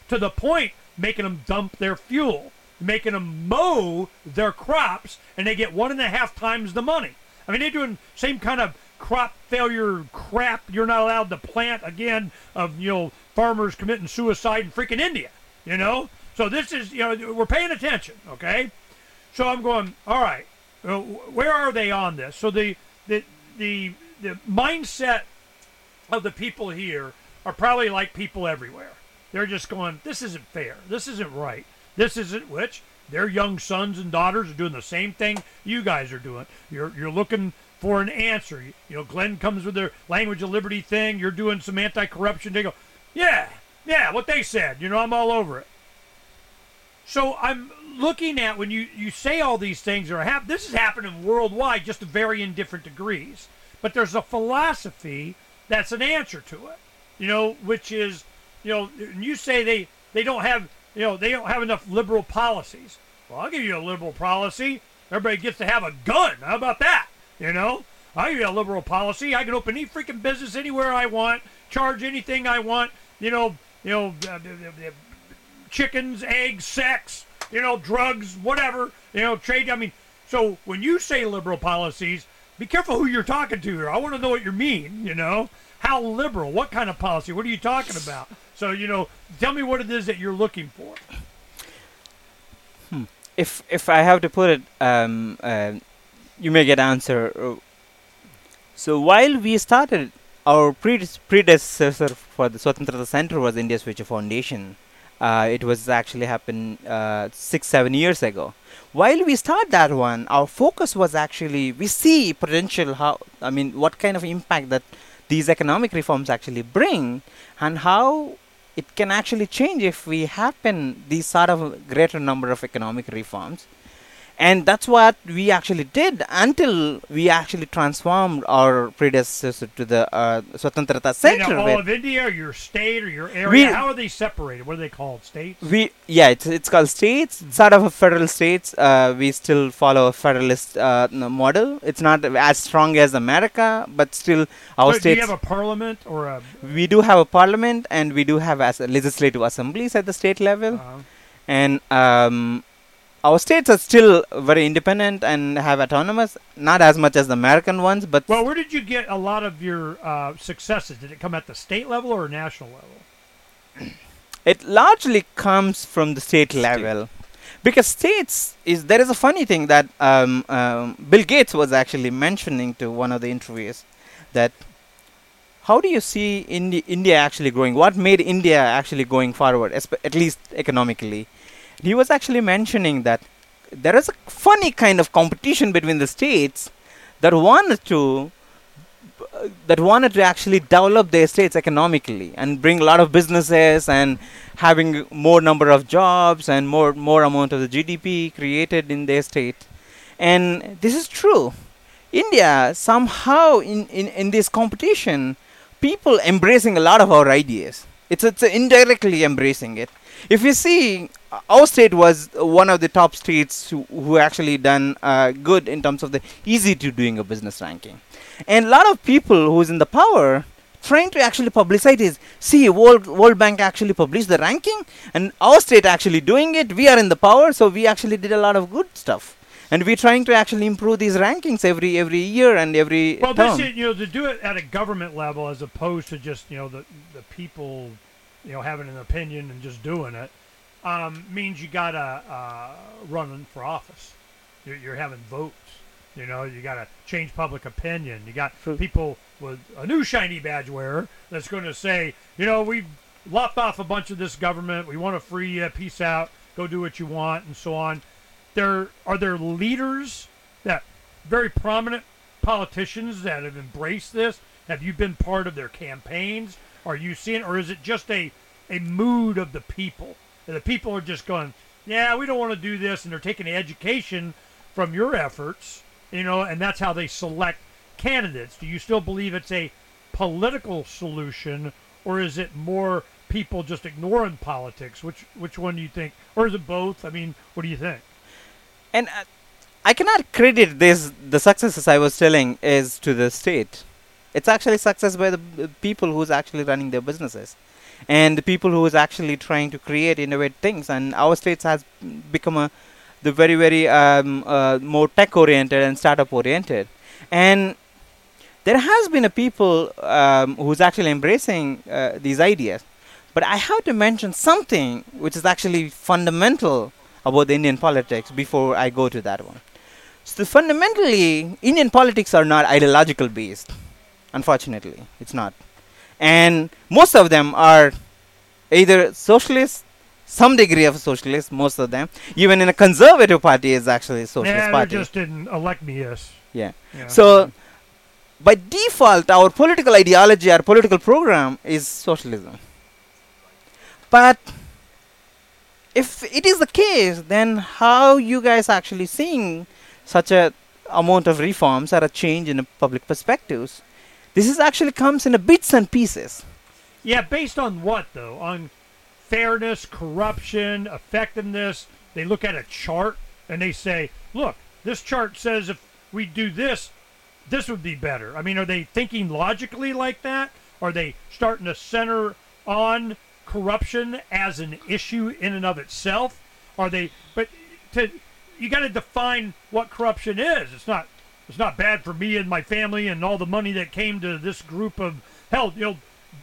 to the point making them dump their fuel, making them mow their crops, and they get one and a half times the money. I mean, they're doing same kind of crop failure crap you're not allowed to plant again of, you know, farmers committing suicide in freaking India, you know? So this is, you know, we're paying attention, okay? So I'm going, all right, uh, where are they on this? So the, the, the, the mindset of the people here are probably like people everywhere. They're just going, this isn't fair. This isn't right. This isn't, which their young sons and daughters are doing the same thing you guys are doing. You're you're looking for an answer. You, you know, Glenn comes with their language of liberty thing. You're doing some anti-corruption. They go, yeah, yeah, what they said. You know, I'm all over it. So I'm looking at when you, you say all these things are happening. This is happening worldwide, just to varying different degrees. But there's a philosophy that's an answer to it. You know, which is, you know, you say they, they don't have, you know, they don't have enough liberal policies. Well, I'll give you a liberal policy. Everybody gets to have a gun. How about that? You know, I'll give you a liberal policy. I can open any freaking business anywhere I want, charge anything I want. You know, you know, uh, chickens, eggs, sex, you know, drugs, whatever. You know, trade. I mean, so when you say liberal policies, be careful who you're talking to here. I want to know what you mean. You know. How liberal? What kind of policy? What are you talking about? So, you know, tell me what it is that you're looking for. Hmm. If if I have to put it, um, uh, you may get answer. Uh, so while we started, our prede- predecessor for the Swatantrata Center was India's Future Foundation. Uh, it was actually happened uh, six, seven years ago. While we start that one, our focus was actually, we see potential, how, I mean, what kind of impact that these economic reforms actually bring, and how it can actually change if we happen these sort of a greater number of economic reforms. And that's what we actually did until we actually transformed our predecessor to the uh, Swatantrata Center. You know, all of India, or your state, or your area, We- how are they separated? What are they called? States? We yeah, it's it's called states. It's sort of a federal states. Uh, we still follow a federalist uh, n- model. It's not as strong as America, but still our So do states. you have a parliament or a... We do have a parliament, and we do have as legislative assemblies at the state level, Uh, and um, our states are still very independent and have autonomous. Not as much as the American ones, but well, where did you get a lot of your uh, successes? Did it come at the state level or national level? it largely comes from the state level, because states is there is a funny thing that um, um, Bill Gates was actually mentioning to one of the interviews, that how do you see Indi- India actually growing? What made India actually going forward, espe- at least economically? He was actually mentioning that there is a funny kind of competition between the states that wanted to uh, that wanted to actually develop their states economically and bring a lot of businesses and having more number of jobs and more more amount of the G D P created in their state. And this is true. India somehow in, in, in this competition, people embracing a lot of our ideas. It's it's indirectly embracing it. If you see, uh, our state was one of the top states who, who actually done uh, good in terms of the easy to doing a business ranking. And a lot of people who's in the power trying to actually publicize is, see, World, World Bank actually published the ranking and our state actually doing it. We are in the power, so we actually did a lot of good stuff. And we're trying to actually improve these rankings every every year and every Well, term. this is, you know, to do it at a government level as opposed to just, you know, the, the people, you know, having an opinion and just doing it, um, means you got to uh, run for office. You're, you're having votes. You know, you got to change public opinion. You got True. people with a new shiny badge wearer that's going to say, you know, we've lopped off a bunch of this government. We want to free you. Peace out. Go do what you want, and so on. There are there leaders that very prominent politicians that have embraced this. Have you been part of their campaigns? Are you seeing, or is it just a a mood of the people? And the people are just going, yeah, we don't want to do this, and they're taking the education from your efforts, you know, and that's how they select candidates. Do you still believe it's a political solution, or is it more people just ignoring politics? Which which one do you think, or is it both? I mean, what do you think? And uh, I cannot credit this, the successes I was telling is to the state. It's actually success by the b- people who's actually running their businesses. and the people who is actually trying to create, innovate things. And our states has become a the very, very um, uh, more tech-oriented and startup-oriented. And there has been a people um, who's actually embracing uh, these ideas. But I have to mention something which is actually fundamental about the Indian politics before I go to that one. So fundamentally, Indian politics are not ideological based. Unfortunately, it's not. And most of them are either socialist, some degree of socialist, most of them. Even in a conservative party is actually a socialist yeah, party. they just didn't elect me, yes. Yeah. Yeah. So, by default, our political ideology, our political program is socialism. But if it is the case, then how you guys actually seeing such a amount of reforms or a change in the public perspectives? This is actually comes in a bits and pieces. Yeah, based on what, though? On fairness, corruption, effectiveness. They look at a chart and they say, look, this chart says if we do this, this would be better. I mean, are they thinking logically like that? Are they starting to center on corruption as an issue in and of itself? Are they, but to, you got to define what corruption is. It's not, it's not bad for me and my family and all the money that came to this group of, hell, you know,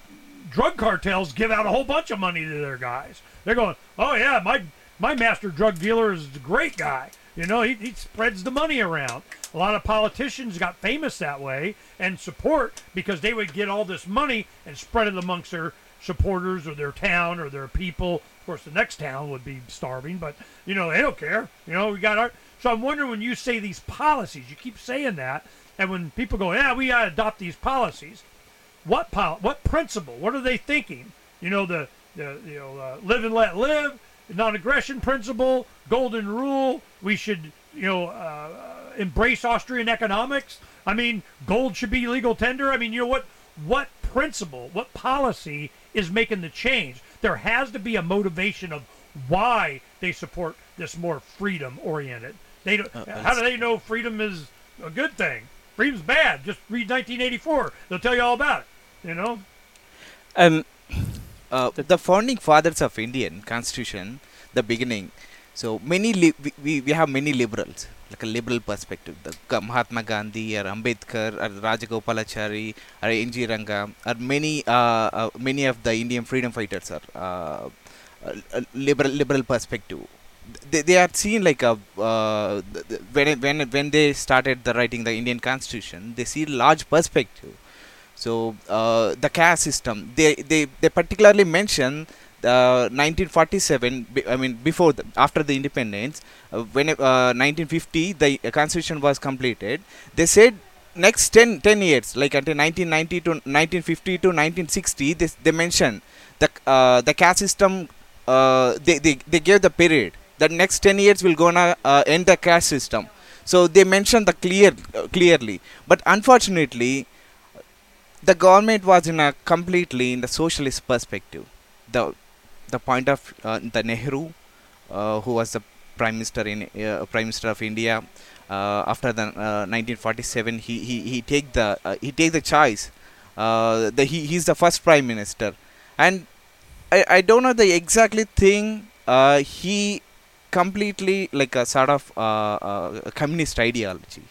drug cartels give out a whole bunch of money to their guys. They're going, oh yeah, my my master drug dealer is a great guy. You know, he, he spreads the money around. A lot of politicians got famous that way and support because they would get all this money and spread it amongst their supporters or their town or their people. Of course, the next town would be starving, but, you know, they don't care. You know, we got our... So I'm wondering when you say these policies, you keep saying that, and when people go, yeah, we got to adopt these policies, what pol- what principle? What are they thinking? You know, the, the you know, uh, live and let live, non-aggression principle, golden rule, we should, you know, uh, embrace Austrian economics. I mean, gold should be legal tender. I mean, you know, what what principle, what policy is making the change? There has to be a motivation of why they support this more freedom-oriented. They don't, uh, how do they know freedom is a good thing? Freedom's bad. Just read nineteen eighty-four. They'll tell you all about it, you know? Um, uh, the founding fathers of Indian Constitution, the beginning, so many li- we, we, we have many liberals, like a liberal perspective. The Mahatma Gandhi or Ambedkar or Rajagopalachari or N G Ranga or many uh, uh, many of the Indian freedom fighters are uh, a liberal liberal perspective. They, they are seen like a uh, when when when they started the writing the Indian Constitution, they see large perspective. So uh, the caste system, they they they particularly mention uh, nineteen forty-seven. I mean before the, after the independence, uh, when uh, nineteen fifty the Constitution was completed. They said next ten, ten years, like until nineteen ninety to nineteen fifty to nineteen sixty, they they mention the uh, the caste system. Uh, they, they they gave the period that next ten years will gonna uh, end the caste system. So they mentioned the clear uh, clearly, but unfortunately, the government was in a completely in the socialist perspective. The the point of uh, the Nehru, uh, who was the prime minister in uh, prime minister of India uh, after the uh, nineteen forty-seven, he he he take the uh, he take the choice. Uh, the he he's the first prime minister, and I I don't know the exactly thing. Uh, he completely like a sort of uh, uh, a communist ideology.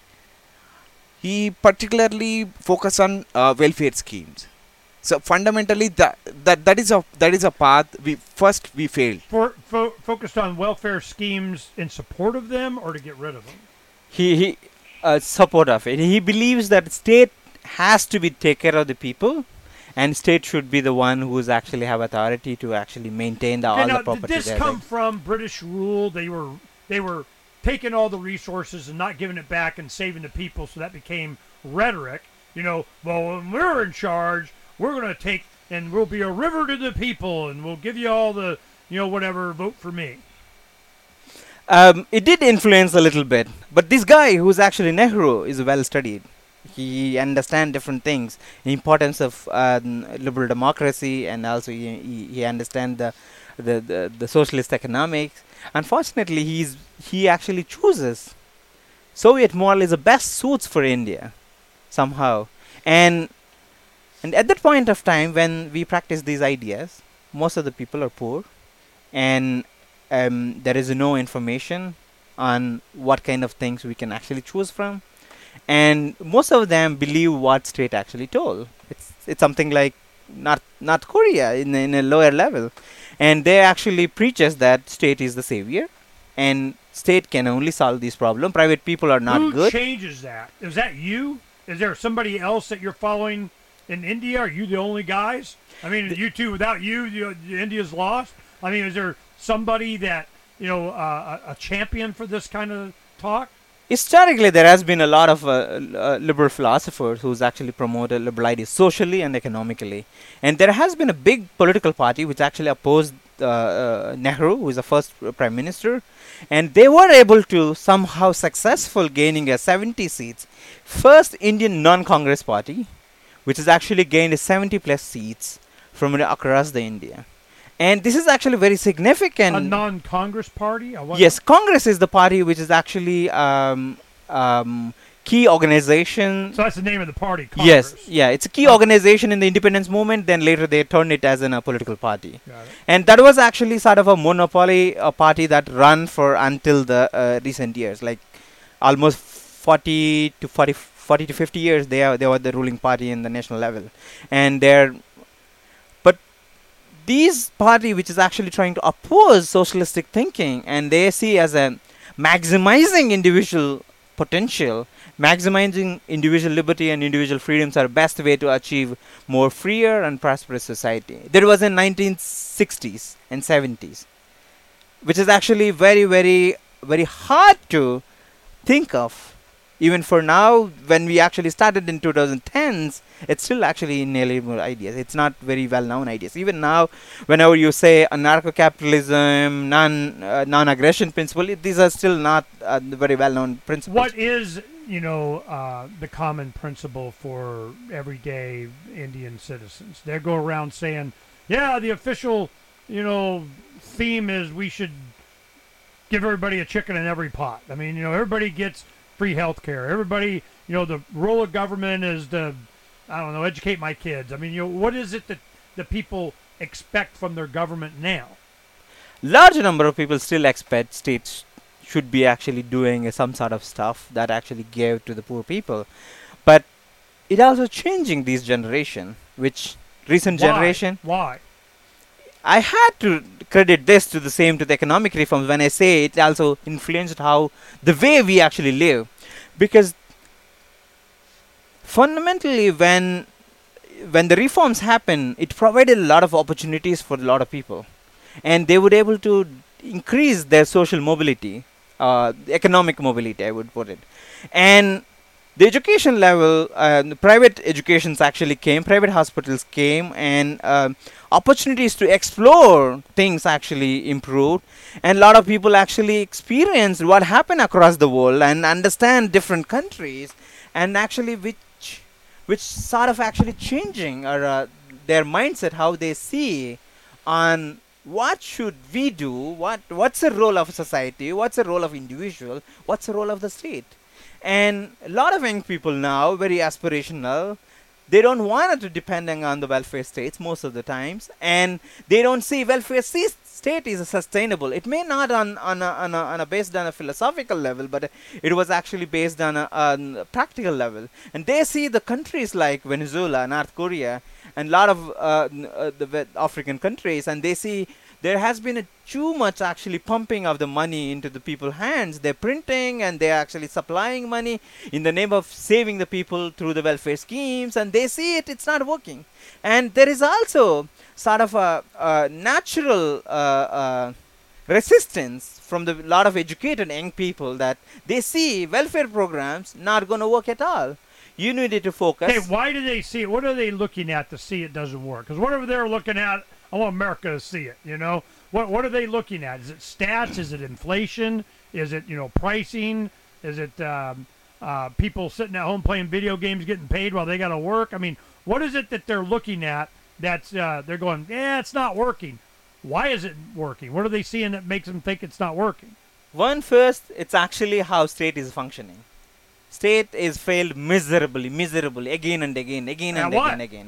He particularly focus on uh, welfare schemes. So fundamentally, that that that is a that is a path we first we failed. For, fo- focused on welfare schemes in support of them or to get rid of them? he he uh, support of it. He believes that state has to be take care of the people, and state should be the one who is actually have authority to actually maintain the Okay, all now, the property. did this there. come from British rule? They were they were taking all the resources and not giving it back and saving the people, so that became rhetoric. You know, well, when we're in charge, we're going to take and we'll be a river to the people, and we'll give you all the, you know, whatever, vote for me. Um, it did influence a little bit, but this guy who's actually Nehru is well studied. He understands different things, the importance of uh, liberal democracy, and also he, he, he understands the, the, the, the socialist economics. Unfortunately, he's he actually chooses Soviet model is the best suits for India somehow, and and at that point of time when we practice these ideas, most of the people are poor, and um, there is no information on what kind of things we can actually choose from, and most of them believe what state actually told. It's it's something like North North Korea in in a lower level, and they actually preaches that state is the savior, and state can only solve this problem. Private people are not Who good. changes that? Is that you? Is there somebody else that you're following in India? Are you the only guys? I mean, you two, without you, you India's lost. I mean, is there somebody that, you know, uh, a, a champion for this kind of talk? Historically, there has been a lot of uh, uh, liberal philosophers who's actually promoted liberal ideas socially and economically. And there has been a big political party which actually opposed uh, uh, Nehru, who is the first uh, prime minister. And they were able to somehow successful gaining a seventy seats. First Indian non-Congress party, which has actually gained seventy plus seats from across the India. And this is actually very significant. A non-Congress party? A what? Yes, Congress is the party which is actually um, um, key organization. So that's the name of the party, Congress. Yes, yeah, it's a key organization in the independence movement. Then later they turned it as in a political party. Got it. And that was actually sort of a monopoly a party that ran for until the uh, recent years, like almost forty to forty, forty to fifty years. They are they were the ruling party in the national level, and they're these party which is actually trying to oppose socialistic thinking, and they see as a maximizing individual potential, maximizing individual liberty and individual freedoms are best way to achieve more freer and prosperous society. There was in nineteen sixties and seventies, which is actually very, very, very hard to think of. Even for now, when we actually started in twenty tens, it's still actually inalienable ideas. It's not very well-known ideas. Even now, whenever you say anarcho-capitalism, non, uh, non-aggression principle, it, these are still not uh, very well-known principles. What is, you know, uh, the common principle for everyday Indian citizens? They go around saying, yeah, the official, you know, theme is we should give everybody a chicken in every pot. I mean, you know, everybody gets free health care. Everybody, you know, the role of government is to, I don't know, educate my kids. I mean, you know, what is it that the people expect from their government now? Large number of people still expect states should be actually doing uh, some sort of stuff that actually gave to the poor people. But it also changing this generation, which recent Why? generation. Why? I had to credit this to the same to the economic reforms when I say it also influenced how the way we actually live, because fundamentally when when the reforms happen, it provided a lot of opportunities for a lot of people, and they would able to increase their social mobility, uh, economic mobility, I would put it. And the education level, uh, the private educations actually came, private hospitals came, and uh, opportunities to explore things actually improved, and a lot of people actually experienced what happened across the world and understand different countries, and actually which which sort of actually changing or uh, their mindset, how they see on what should we do, what what's the role of society, what's the role of individual, what's the role of the state. And a lot of young people now, very aspirational, they don't want to depending on the welfare states most of the times, and they don't see welfare se- state is sustainable. It may not on on a, on, a, on a based on a philosophical level, but it was actually based on a, on a practical level. And they see the countries like Venezuela, North Korea, and a lot of uh, n- uh, the African countries, and they see there has been a too much actually pumping of the money into the people's hands. They're printing and they're actually supplying money in the name of saving the people through the welfare schemes, and they see it, it's not working. And there is also sort of a, a natural uh, uh, resistance from the lot of educated young people that they see welfare programs not going to work at all. You needed to focus. Hey, why do they see it? What are they looking at to see it doesn't work? Because whatever they're looking at, I want America to see it, you know? What what are they looking at? Is it stats? Is it inflation? Is it, you know, pricing? Is it um, uh, people sitting at home playing video games getting paid while they got to work? I mean, what is it that they're looking at that's uh, they're going, yeah, it's not working? Why is it working? What are they seeing that makes them think it's not working? One, first, it's actually how state is functioning. State is failed miserably, miserably, again and again, again and, And again what? and again. And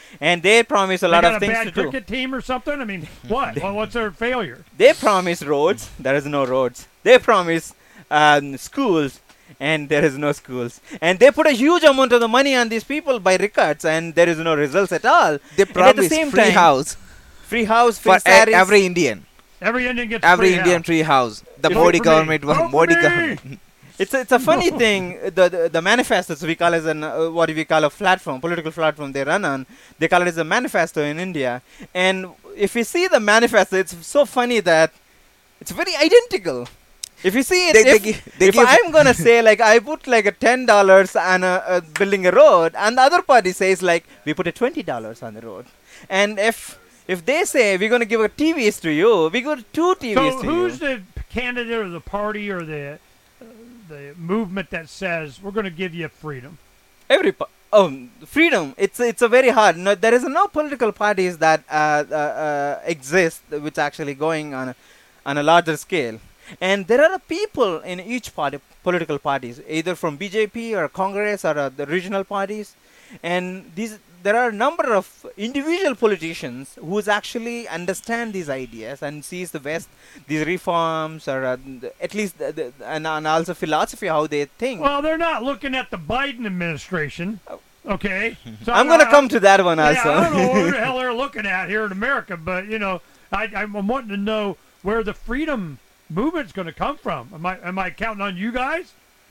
and they promise a They lot got of a things bad to do. cricket team or something? I mean, what? well, what's their failure? They promise roads. There is no roads. They promise um, schools, and there is no schools. And they put a huge amount of the money on these people by records, and there is no results at all. They And at the promise same free time, house free house, free for e- sarees. every Indian. Every Indian gets Every free Indian house. free house. The Vote Modi for me. government. Vote for Modi me. government. It's a, it's a funny thing. The, the the manifestos we call as an uh, what do we call a platform, political platform they run on. They call it as a manifesto in India. And if you see the manifesto, it's so funny that it's very identical. If you see it, They- they if, gi- they if give- I'm gonna say like I put like a ten dollars on a, a building a road, and the other party says like we put a twenty dollars on the road, and if if they say we're gonna give a T Vs to you, we got two T Vs So to who's you. the candidate or the party or the uh, the movement that says we're going to give you freedom? Every pa- oh freedom. It's it's a very hard. No, there is no political parties that uh, uh, uh, exist which actually going on a, on a larger scale. And there are people in each party, political parties, either from B J P or Congress or uh, the regional parties, and these there are a number of individual politicians who actually understand these ideas and sees the West, these reforms, or uh, the- at least the, the, and, and also philosophy how they think. Well, they're not looking at the Biden administration. Okay, so I'm I- going to I- come to that one Yeah, also. I don't know what the hell they're looking at here in America, but you know, I, I'm wanting to know where the freedom movement's going to come from. Am I am I counting on you guys?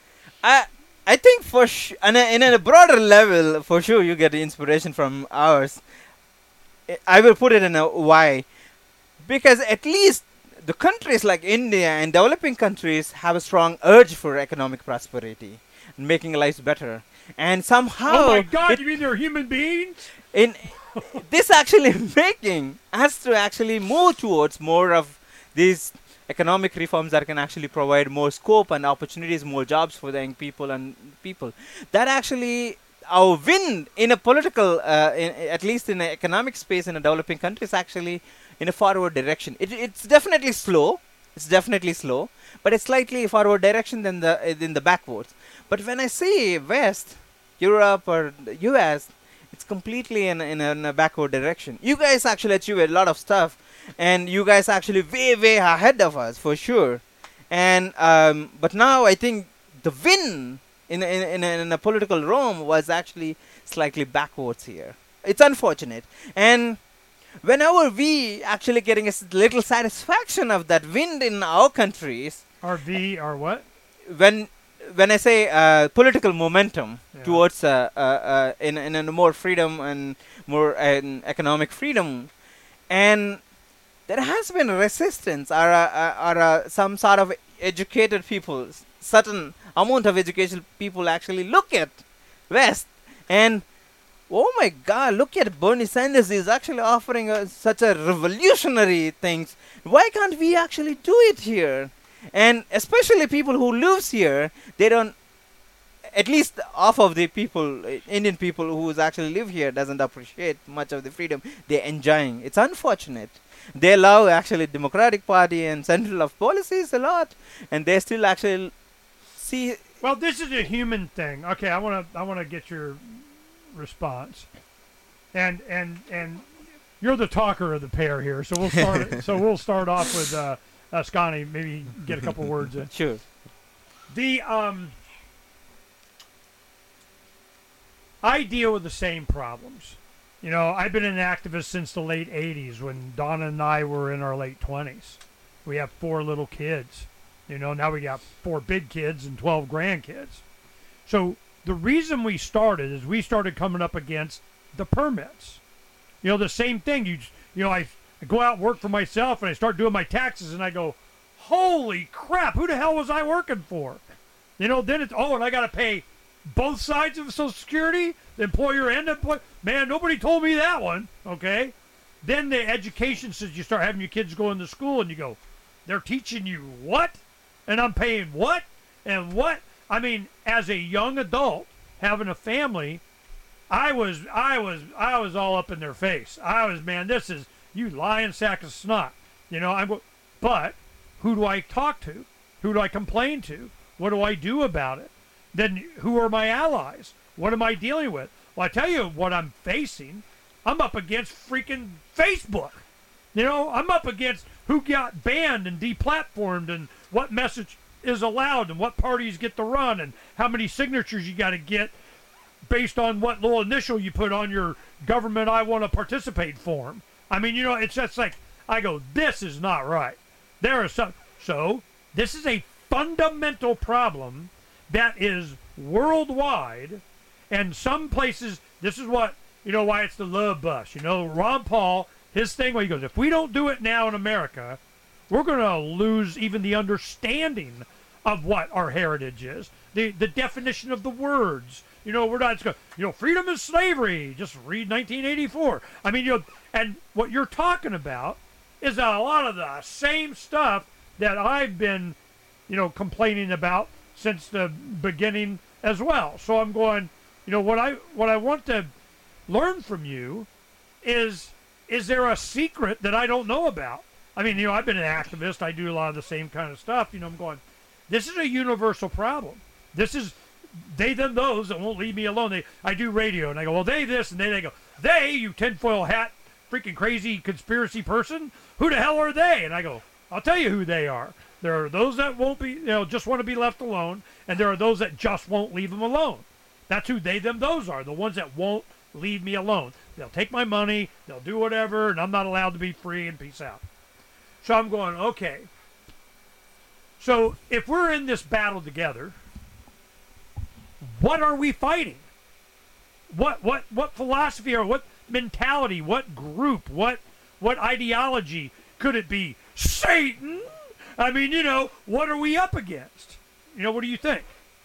I I think for sh- on a, in a broader level, for sure you get inspiration from ours. I- I will put it in a why, because at least the countries like India and developing countries have a strong urge for economic prosperity and making lives better, and somehow oh my God! it- You mean they're human beings? in this actually making us to actually move towards more of these economic reforms that can actually provide more scope and opportunities, more jobs for the young people and people. That actually our win in a political, uh, in, at least in an economic space in a developing country, is actually in a forward direction. It, it's definitely slow. It's definitely slow, but it's slightly forward direction than the uh, in the backwards. But when I say West, Europe or the U S, it's completely in, in, a, in a backward direction. You guys actually achieve a lot of stuff, and you guys actually way way ahead of us for sure. And um, but now I think the win in in in a, in a political realm was actually slightly backwards here. It's unfortunate. And whenever we actually getting a s- little satisfaction of that win in our countries, R V or what? when when I say uh, political momentum Yeah. towards uh, uh, uh, in in a more freedom and more uh, economic freedom, and there has been resistance or uh, uh, or uh, some sort of educated people, s- certain amount of educated people actually look at West and oh my God, look at Bernie Sanders. He's actually offering uh, such a revolutionary things. Why can't we actually do it here? And especially people who lives here, they don't, at least half of the people, uh, Indian people who actually live here doesn't appreciate much of the freedom they're enjoying. It's unfortunate. They love actually Democratic Party and central of policies a lot, and they still actually see. Well, this is a human thing. Okay, I want to I want to get your response. And and and you're the talker of the pair here, so we'll start so we'll start off with uh, uh Scotty, maybe get a couple words in. Sure. The um I deal with the same problems. You know, I've been an activist since the late eighties when Donna and I were in our late twenties. We have four little kids. You know, now we got four big kids and twelve grandkids. So the reason we started is we started coming up against the permits. You know, the same thing. You you know, I, I go out and work for myself and I start doing my taxes and I go, holy crap, who the hell was I working for? You know, then it's, oh, and I got to pay both sides of Social Security, the employer and the employer. Man, nobody told me that one, okay? Then the education says you start having your kids go into school and you go, they're teaching you what? And I'm paying what? And what? I mean, as a young adult, having a family, I was, I was, I was all up in their face. I was, man, this is, you lying sack of snot. You know, I'm, go- but who do I talk to? Who do I complain to? What do I do about it? Then who are my allies? What am I dealing with? Well, I tell you what I'm facing. I'm up against freaking Facebook. You know, I'm up against who got banned and deplatformed and what message is allowed and what parties get to run and how many signatures you got to get based on what little initial you put on your government I want to participate form. I mean, you know, it's just like, I go, this is not right. There is some, so this is a fundamental problem that is worldwide, and some places, this is what, you know, why it's the love bus. You know, Ron Paul, his thing where he goes, if we don't do it now in America, we're going to lose even the understanding of what our heritage is, the the definition of the words. You know, we're not just going, you know, freedom is slavery. Just read nineteen eighty-four. I mean, you know, and what you're talking about is a lot of the same stuff that I've been, you know, complaining about since the beginning as well. So I'm going, you know, what I what I want to learn from you is, is there a secret that I don't know about? I mean, you know, I've been an activist. I do a lot of the same kind of stuff. You know, I'm going, this is a universal problem. This is they, them, those that won't leave me alone. They, I do radio, and I go, well, they this, and they, they go, they, you tinfoil hat, freaking crazy conspiracy person, who the hell are they? And I go, I'll tell you who they are. There are those that won't be, you know, just want to be left alone, and there are those that just won't leave them alone. That's who they, them, those are, the ones that won't leave me alone. They'll take my money, they'll do whatever, and I'm not allowed to be free, and peace out. So I'm going, okay. So if we're in this battle together, what are we fighting? What what what philosophy or what mentality, what group, what what ideology could it be? Satan? I mean, you know, what are we up against? You know, what do you think?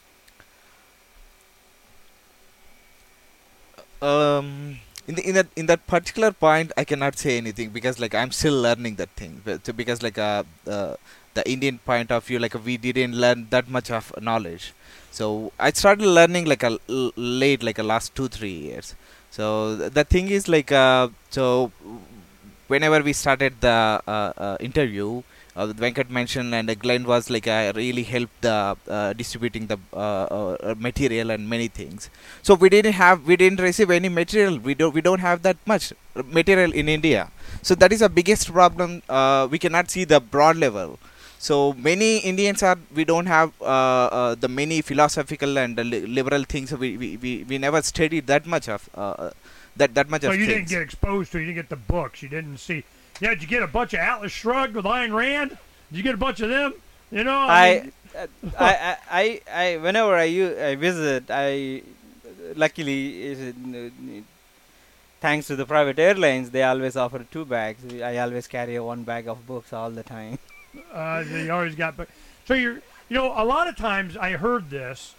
Um, in the, in that in that particular point, I cannot say anything because like I'm still learning that thing. But, so because like uh, uh the Indian point of view, like we didn't learn that much of knowledge. So I started learning like a l- late, like a last two three years. So th- the thing is like uh, so whenever we started the uh, uh, interview, uh, Venkat mentioned and uh, Glenn was like uh, really helped the uh, distributing the uh, uh, material and many things. So we didn't have we didn't receive any material. We don't we don't have that much material in India. So that is the biggest problem. Uh, we cannot see the broad level. So many Indians are, we don't have uh, uh, the many philosophical and uh, li- liberal things. So we, we, we, we never studied that much of uh, that that much so of you things. didn't get exposed to. You didn't get the books. You didn't see. Yeah, did you get a bunch of Atlas Shrugged with Ayn Rand? Did you get a bunch of them? You know, I, I, mean, uh, I, I, I, I, whenever I, u- I visit, I, luckily, is it, uh, thanks to the private airlines, they always offer two bags. I always carry a one bag of books all the time. Uh, you always got, but so you're, you know, a lot of times I heard this,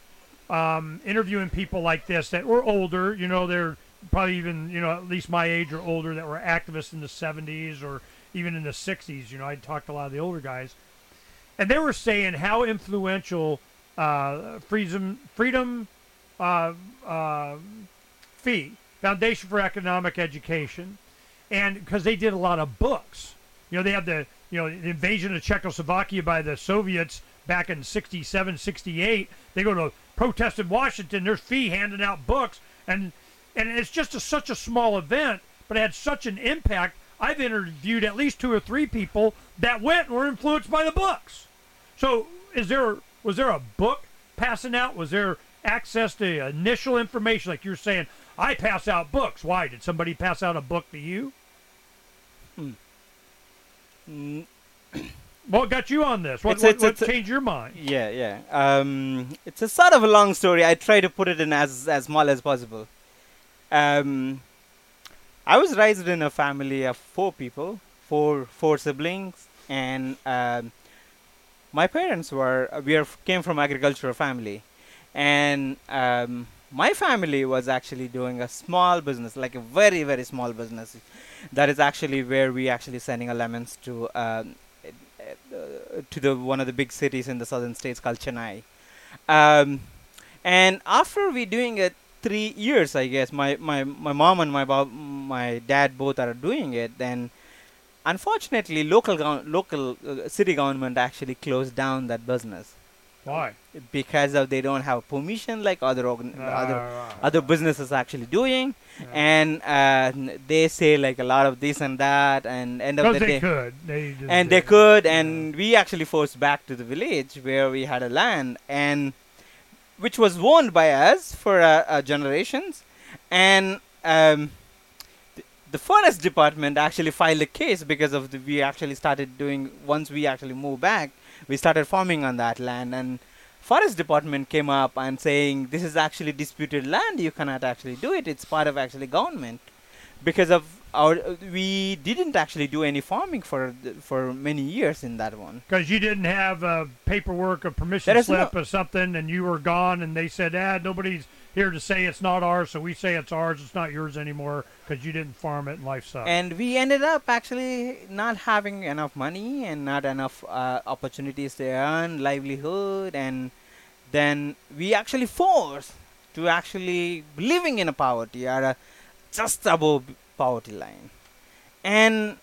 um, interviewing people like this that were older, you know, they're probably even, you know, at least my age or older that were activists in the seventies or even in the sixties. You know, I talked to a lot of the older guys, and they were saying how influential uh, freedom, freedom, uh, uh, fee, Foundation for Economic Education, and because they did a lot of books. You know, they had the, you know, the invasion of Czechoslovakia by the Soviets back in sixty-seven, sixty-eight. They go to protest in Washington. There's Fee handing out books. And and it's just a, such a small event, but it had such an impact. I've interviewed at least two or three people that went and were influenced by the books. So is there was there a book passing out? Was there access to initial information? Like you're saying, I pass out books. Why? Did somebody pass out a book to you? Hmm. Mm. What got you on this? What, It's- what, it's- what it's a- changed your mind? Yeah, yeah. Um, it's a sort of a long story. I try to put it in as as small as possible. Um, I was raised in a family of four people, four four siblings, and um, my parents were we are came from agricultural family, and um, my family was actually doing a small business, like a very very small business. That is actually where we actually sending our lemons to. Um, uh, to the one of the big cities in the southern states called Chennai, um, and after we doing it three years, I guess my, my, my mom and my bo- my dad both are doing it. Then, unfortunately, local gov- local uh, city government actually closed down that business, Why? Because of they don't have permission like other organ- other Ah, other businesses actually doing, Yeah. and uh, n- they say like a lot of this and that, and end of Because the they day, could. They just and they did. could, and we actually forced back to the village where we had a land, and which was owned by us for uh, uh, generations, and um, th- the forest department actually filed a case because of the we actually started doing once we actually moved back, we started farming on that land, and forest department came up and saying this is actually disputed land, you cannot actually do it, it's part of actually government, because of our uh, we didn't actually do any farming for th- for many years in that one. Because you didn't have uh, paperwork, a permission There is slip no- or something, and you were gone, and they said, ah, nobody's here to say it's not ours, so we say it's ours, it's not yours anymore, because you didn't farm it and life sucked. And we ended up actually not having enough money and not enough uh, opportunities to earn livelihood, and then we actually forced to actually living in a poverty or uh, just above poverty line, and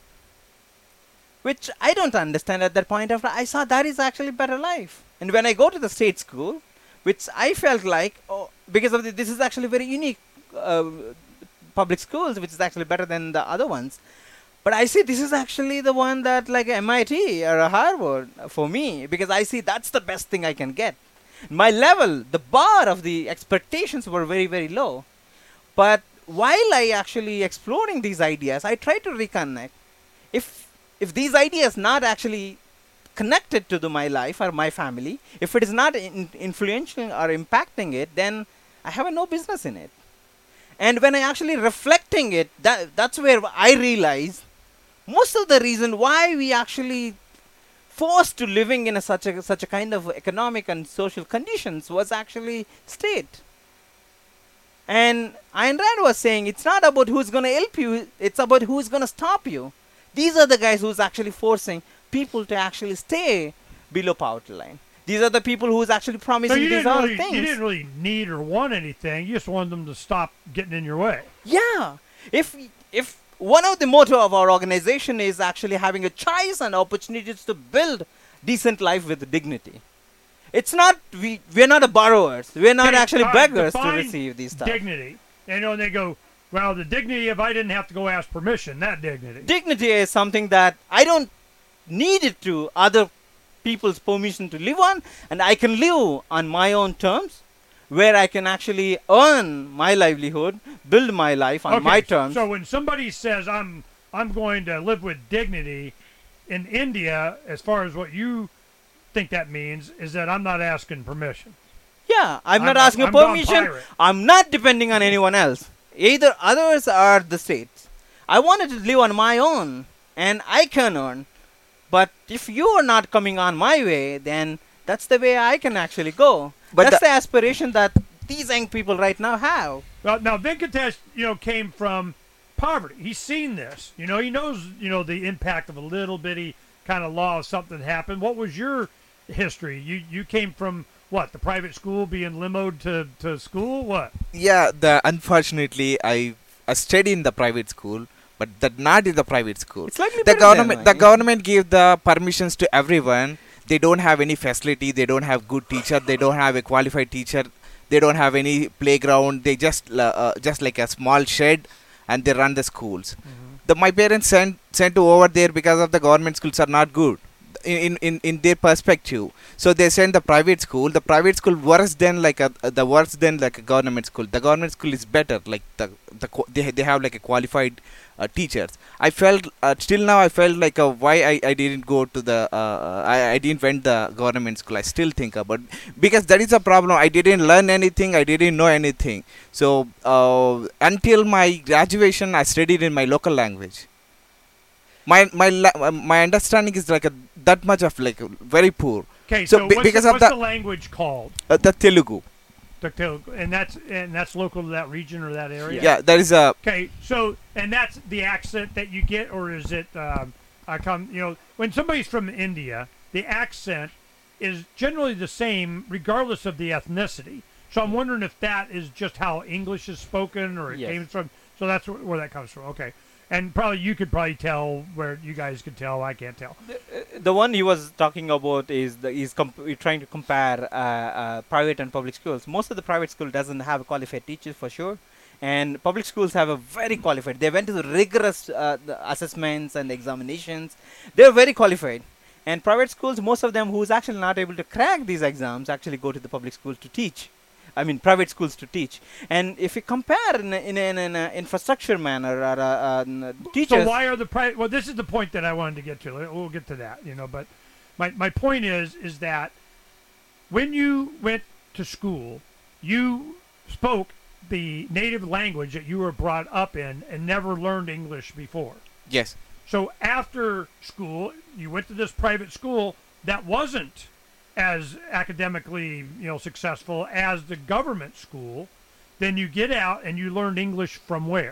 which I don't understand at that point of I saw that is actually better life. And when I go to the state school, which I felt like oh, because of the, this is actually very unique uh, public schools, which is actually better than the other ones. But I see this is actually the one that like M I T or a Harvard for me, because I see that's the best thing I can get. My level, the bar of the expectations were very, very low. But while I actually exploring these ideas, I try to reconnect. If if these ideas not actually connected to the, my life or my family, if it is not in, influential or impacting it, then I have no business in it. And when I actually reflecting it, that that's where I realize most of the reason why we actually forced to living in a such a such a kind of economic and social conditions was actually state. And Ayn Rand was saying it's not about who's going to help you, it's about who's going to stop you. These are the guys who's actually forcing people to actually stay below poverty line. These are the people who's actually so promising you these didn't, other really, things. you didn't really need or want anything. You just wanted them to stop getting in your way. Yeah. If if one of the motto of our organization is actually having a choice and opportunities to build decent life with dignity. It's not we we're not a borrowers. We're not Okay, actually all right, beggars to define receive these stuff. Dignity. You know, and they go, well, the dignity if I didn't have to go ask permission, that dignity. Dignity is something that I don't need it to other people's permission to live on, and I can live on my own terms, where I can actually earn my livelihood, build my life on okay, my terms. So when somebody says I'm I'm going to live with dignity in India, as far as what you think that means, is that I'm not asking permission. Yeah, I'm, I'm not a- asking I'm gone permission. pirate. I'm not depending on anyone else. Either others or the states. I wanted to live on my own, and I can earn. But if you are not coming on my way, then that's the way I can actually go. But that's the- the aspiration that these young people right now have. Well, now Venkatesh, you know, came from poverty. He's seen this. You know, he knows, you know, the impact of a little bitty kind of law of something happened. What was your history? You you came from what? The private school, being limoed to, to school? What? Yeah, the unfortunately I I studied in the private school, but that not in the private school. It's likely The better government than the mine. government gave the permissions to everyone. They don't have any facility. They don't have good teacher. They don't have a qualified teacher. They don't have any playground. They just uh, uh, just like a small shed, and they run the schools. The my parents sent sent to over there because of the government schools are not good in in in their perspective. So they sent the private school. The private school worse than like a the worse than like a government school. The government school is better. Like the the co- they they have like a qualified uh, teachers. I felt uh, still now I felt like uh, why I, I didn't go to the uh, uh, I I didn't went the government school. I still think about because that is a problem. I didn't learn anything. I didn't know anything. So uh, until my graduation, I studied in my local language. My my la- uh, my understanding is like a, that much of like very poor. Okay, So so, be- what's, because the, of what's the- the language called? Uh, the Telugu. The Telugu, and that's and that's local to that region or that area. Yeah, there is a Okay, so and that's the accent that you get, or is it? Um, I come, you know, when somebody's from India, the accent is generally the same regardless of the ethnicity. So I'm wondering if that is just how English is spoken, or it Yes. came from. So that's where, where that comes from. Okay, And probably you could probably tell where you guys could tell. I can't tell. The one he was talking about is the is comp- we're trying to compare uh, uh, private and public schools. Most of the private school doesn't have qualified teachers for sure, and public schools have a very qualified. They went to the rigorous uh, the assessments and examinations. They're very qualified. And private schools, most of them who's actually not able to crack these exams actually go to the public school to teach. I mean, private schools to teach. And if you compare in a, in a, in a infrastructure manner or uh, uh, teachers. So why are the private? Well, this is the point that I wanted to get to. We'll get to that, you know. But my my point is is that when you went to school, you spoke the native language that you were brought up in and never learned English before. Yes. So after school, you went to this private school that wasn't as academically, you know, successful as the government school. Then you get out and you learned English from where?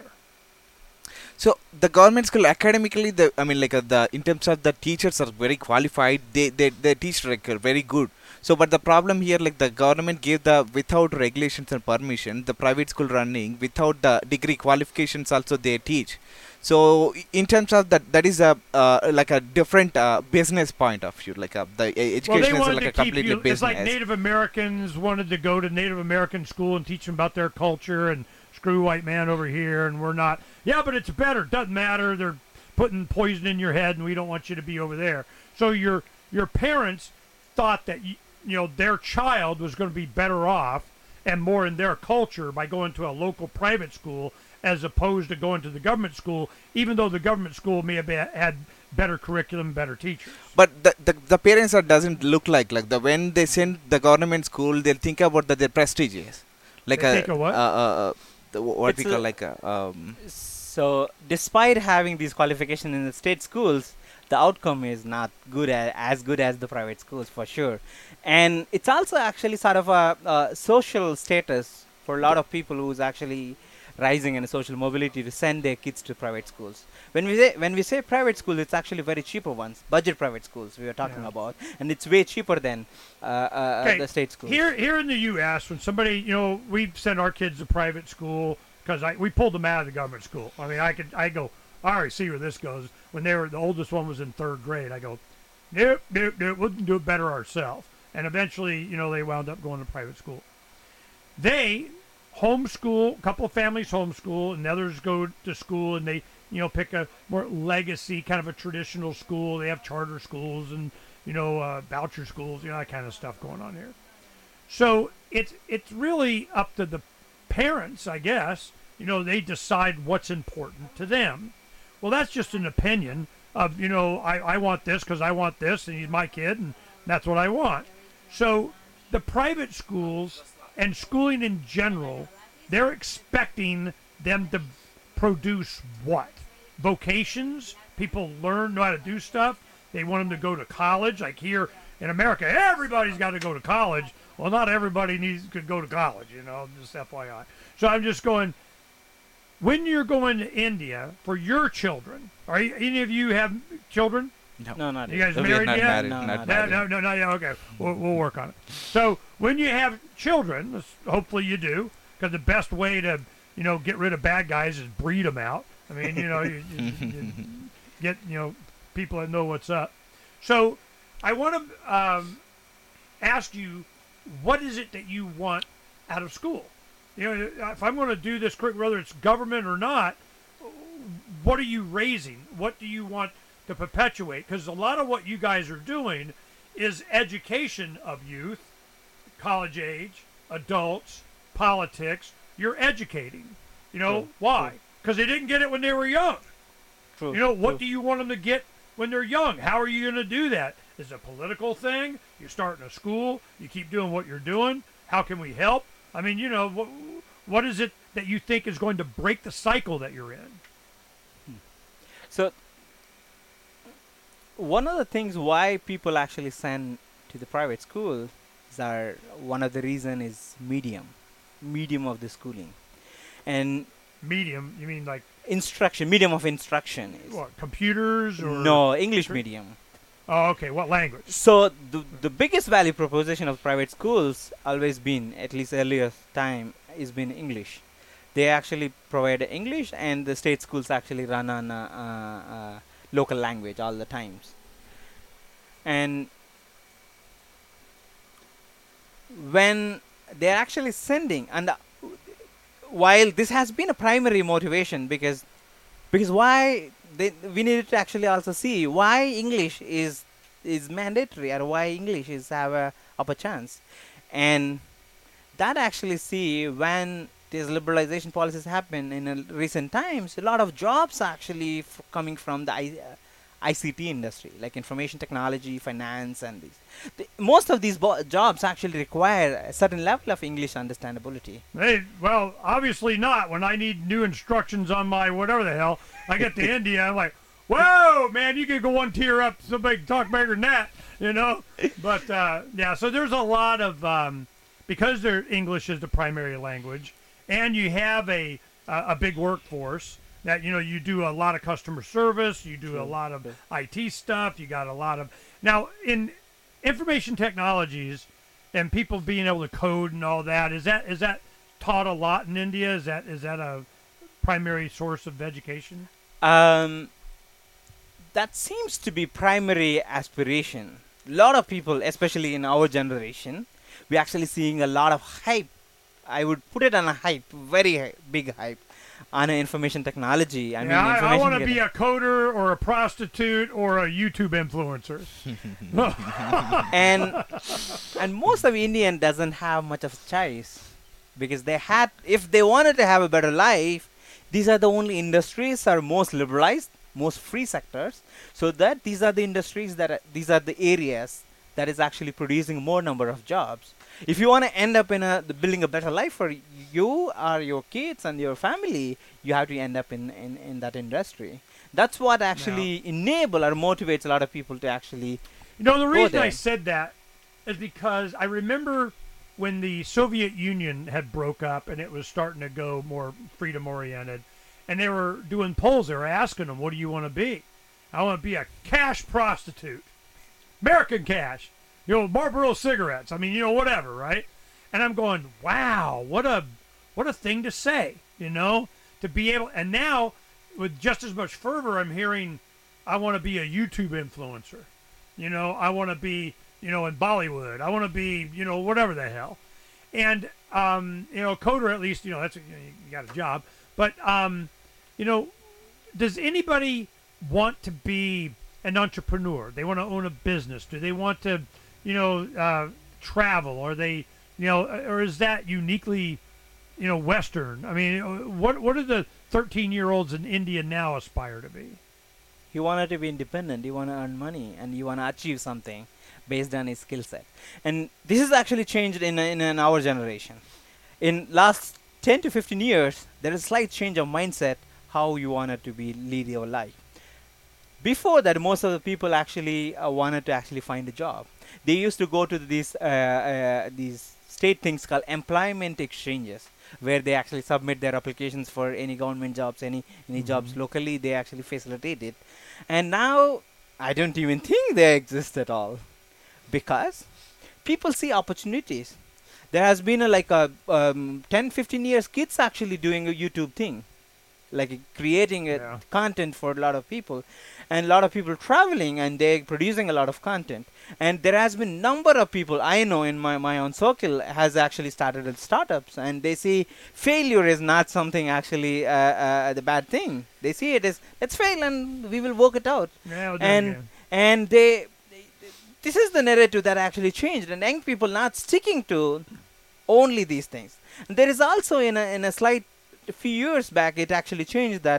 So the government school academically, the I mean, like uh, the in terms of the teachers are very qualified. They they they teach like uh, very good. So, but the problem here, like the government gave the without regulations and permission, the private school running without the degree qualifications also they teach. So in terms of that, that is a uh, like a different uh, business point of view. Like a, the uh, education well, they is wanted like to a keep completely you, business. It's like Native Americans wanted to go to Native American school and teach them about their culture and screw white man over here, and we're not. Yeah, but it's better. Doesn't matter. They're putting poison in your head, and we don't want you to be over there. So your your parents thought that you, you know their child was going to be better off and more in their culture by going to a local private school as opposed to going to the government school, even though the government school may have been, had better curriculum, better teachers. But the, the the parents are doesn't look like like the when they send the government school, they'll think about that they're prestigious, like They a, think of what? Uh, uh, uh, the, what It's we call a- like a um, So, despite having these qualifications in the state schools, the outcome is not good a, as good as the private schools for sure. And it's also actually sort of a, a social status for a lot of people who's actually rising in a social mobility to send their kids to private schools. When we say when we say private school, it's actually very cheaper ones, budget private schools we were talking Yeah. about, and it's way cheaper than uh, uh, Okay, the state schools. Here, here in the U S, when somebody, you know, we send our kids to private school because I we pulled them out of the government school. I mean, I could, I go, I already see where this goes. When they were, the oldest one was in third grade. I go, nope, nope, nope, we can do it better ourselves. And eventually, you know, they wound up going to private school. They homeschool, a couple of families homeschool, and others go to school and they, you know, pick a more legacy, kind of a traditional school. They have charter schools and, you know, uh, voucher schools, you know, that kind of stuff going on here. So it's it's really up to the parents, I guess. You know, they decide what's important to them. Well, that's just an opinion of, you know, I, I want this because I want this, and he's my kid, and that's what I want. So the private schools and schooling in general, they're expecting them to produce what? Vocations? People learn, know how to do stuff. They want them to go to college. Like here in America, everybody's got to go to college. Well, not everybody needs could go to college, you know, just F Y I. So I'm just going, when you're going to India for your children, are you, any of you have children? no, not You yet. guys No, we are married not yet? married, No, not not No, married. no, no, no, yeah, okay. We'll, we'll work on it. So when you have children, this- hopefully you do, because the best way to, you know, get rid of bad guys is breed them out. I mean, you know, you, you, you get, you know, people that know what's up. So I want to um, ask you, what is it that you want out of school? You know, if I'm going to do this curriculum, whether it's government or not, what are you raising? What do you want to perpetuate? Because a lot of what you guys are doing is education of youth, college age, adults, politics. You're educating. You know, True, why? true. Because they didn't get it when they were young. True, You know, what true. do you want them to get when they're young? How are you going to do that? Is it a political thing? You're starting a school. You keep doing what you're doing. How can we help? I mean, you know, what, what is it that you think is going to break the cycle that you're in? So, one of the things why people actually send to the private schools are one of the reason is medium, medium of the schooling, and Medium, you mean like instruction, medium of instruction is what, computers or? no English Cur- medium. Oh, okay. What language? So the the biggest value proposition of private schools always been, at least earlier time, is been English. they actually provide English, and the state schools actually run on uh, uh, uh, local language all the times. And when they're actually sending, and uh, while this has been a primary motivation, because because why they, we needed to actually also see why English is is mandatory, or why English is have a upper chance. And that actually see when these liberalization policies happen in uh, recent times, a lot of jobs actually f- coming from the I, uh, I C T industry, like information technology, finance, and these. The, most of these bo- jobs actually require a certain level of English understandability. Hey, well, obviously not. When I need new instructions on my whatever the hell, I get to India, I'm like, whoa, man, you can go one tier up. Somebody can talk better than that, you know? But, uh, yeah, so there's a lot of, um, because their English is the primary language, and you have a, uh, a big workforce, that, you know, you do a lot of customer service, you do a lot of I T stuff, you got a lot of... Now, in information technologies and people being able to code and all that, is that is that taught a lot in India? Is that is that a primary source of education? Um, that seems to be primary aspiration. A lot of people, especially in our generation, we're actually seeing a lot of hype. I would put it on a hype, very hi- big hype, on information technology. I yeah, mean, I, I information want to get- be a coder or a prostitute or a YouTube influencer. and and most of Indian doesn't have much of a choice, because they had, if they wanted to have a better life, these are the only industries are most liberalized, most free sectors, so that these are the industries that are, these are the areas that is actually producing more number of jobs. If you want to end up in a the building a better life for you or your kids and your family, you have to end up in, in, in that industry. That's what actually enable or motivates a lot of people to actually. You know, the go reason I there. said that is because I remember when the Soviet Union had broke up and it was starting to go more freedom-oriented, and they were doing polls. They were asking them, what do you want to be? I want to be a cash prostitute. American cash. You know, Marlboro cigarettes. I mean, you know, whatever, right? And I'm going, wow, what a what a thing to say, you know, to be able. And now, with just as much fervor, I'm hearing, I want to be a YouTube influencer. You know, I want to be, you know, in Bollywood. I want to be, you know, whatever the hell. And, um, you know, coder, at least, you know, that's a, you, know, you got a job. But, um, you know, does anybody want to be an entrepreneur? They want to own a business. Do they want to, you know, uh, travel? Or they, you know, or is that uniquely, you know, Western? I mean, what what do the thirteen-year-olds in India now aspire to be? He wanted to be independent. He want to earn money, and he want to achieve something based on his skill set. And this has actually changed in in, in our generation. In last ten to fifteen years, there is a slight change of mindset how you wanted to be lead your life. Before that, most of the people actually uh, wanted to actually find a job. They used to go to these uh, uh, these state things called employment exchanges, where they actually submit their applications for any government jobs, any any Mm-hmm. jobs locally. They actually facilitate it. And now I don't even think they exist at all, because people see opportunities. There has been a, like a um, ten, fifteen years kids actually doing a YouTube thing, like uh, creating a Yeah. content for a lot of people, and a lot of people traveling, and they're producing a lot of content. And there has been number of people I know in my, my own circle has actually started at startups, and they see failure is not something actually uh, uh, the bad thing. They see it as, let's fail and we will work it out. Yeah, we'll do it And again. and they, they this is the narrative that actually changed, and young people not sticking to only these things. And there is also in a in a slight few years back, it actually changed that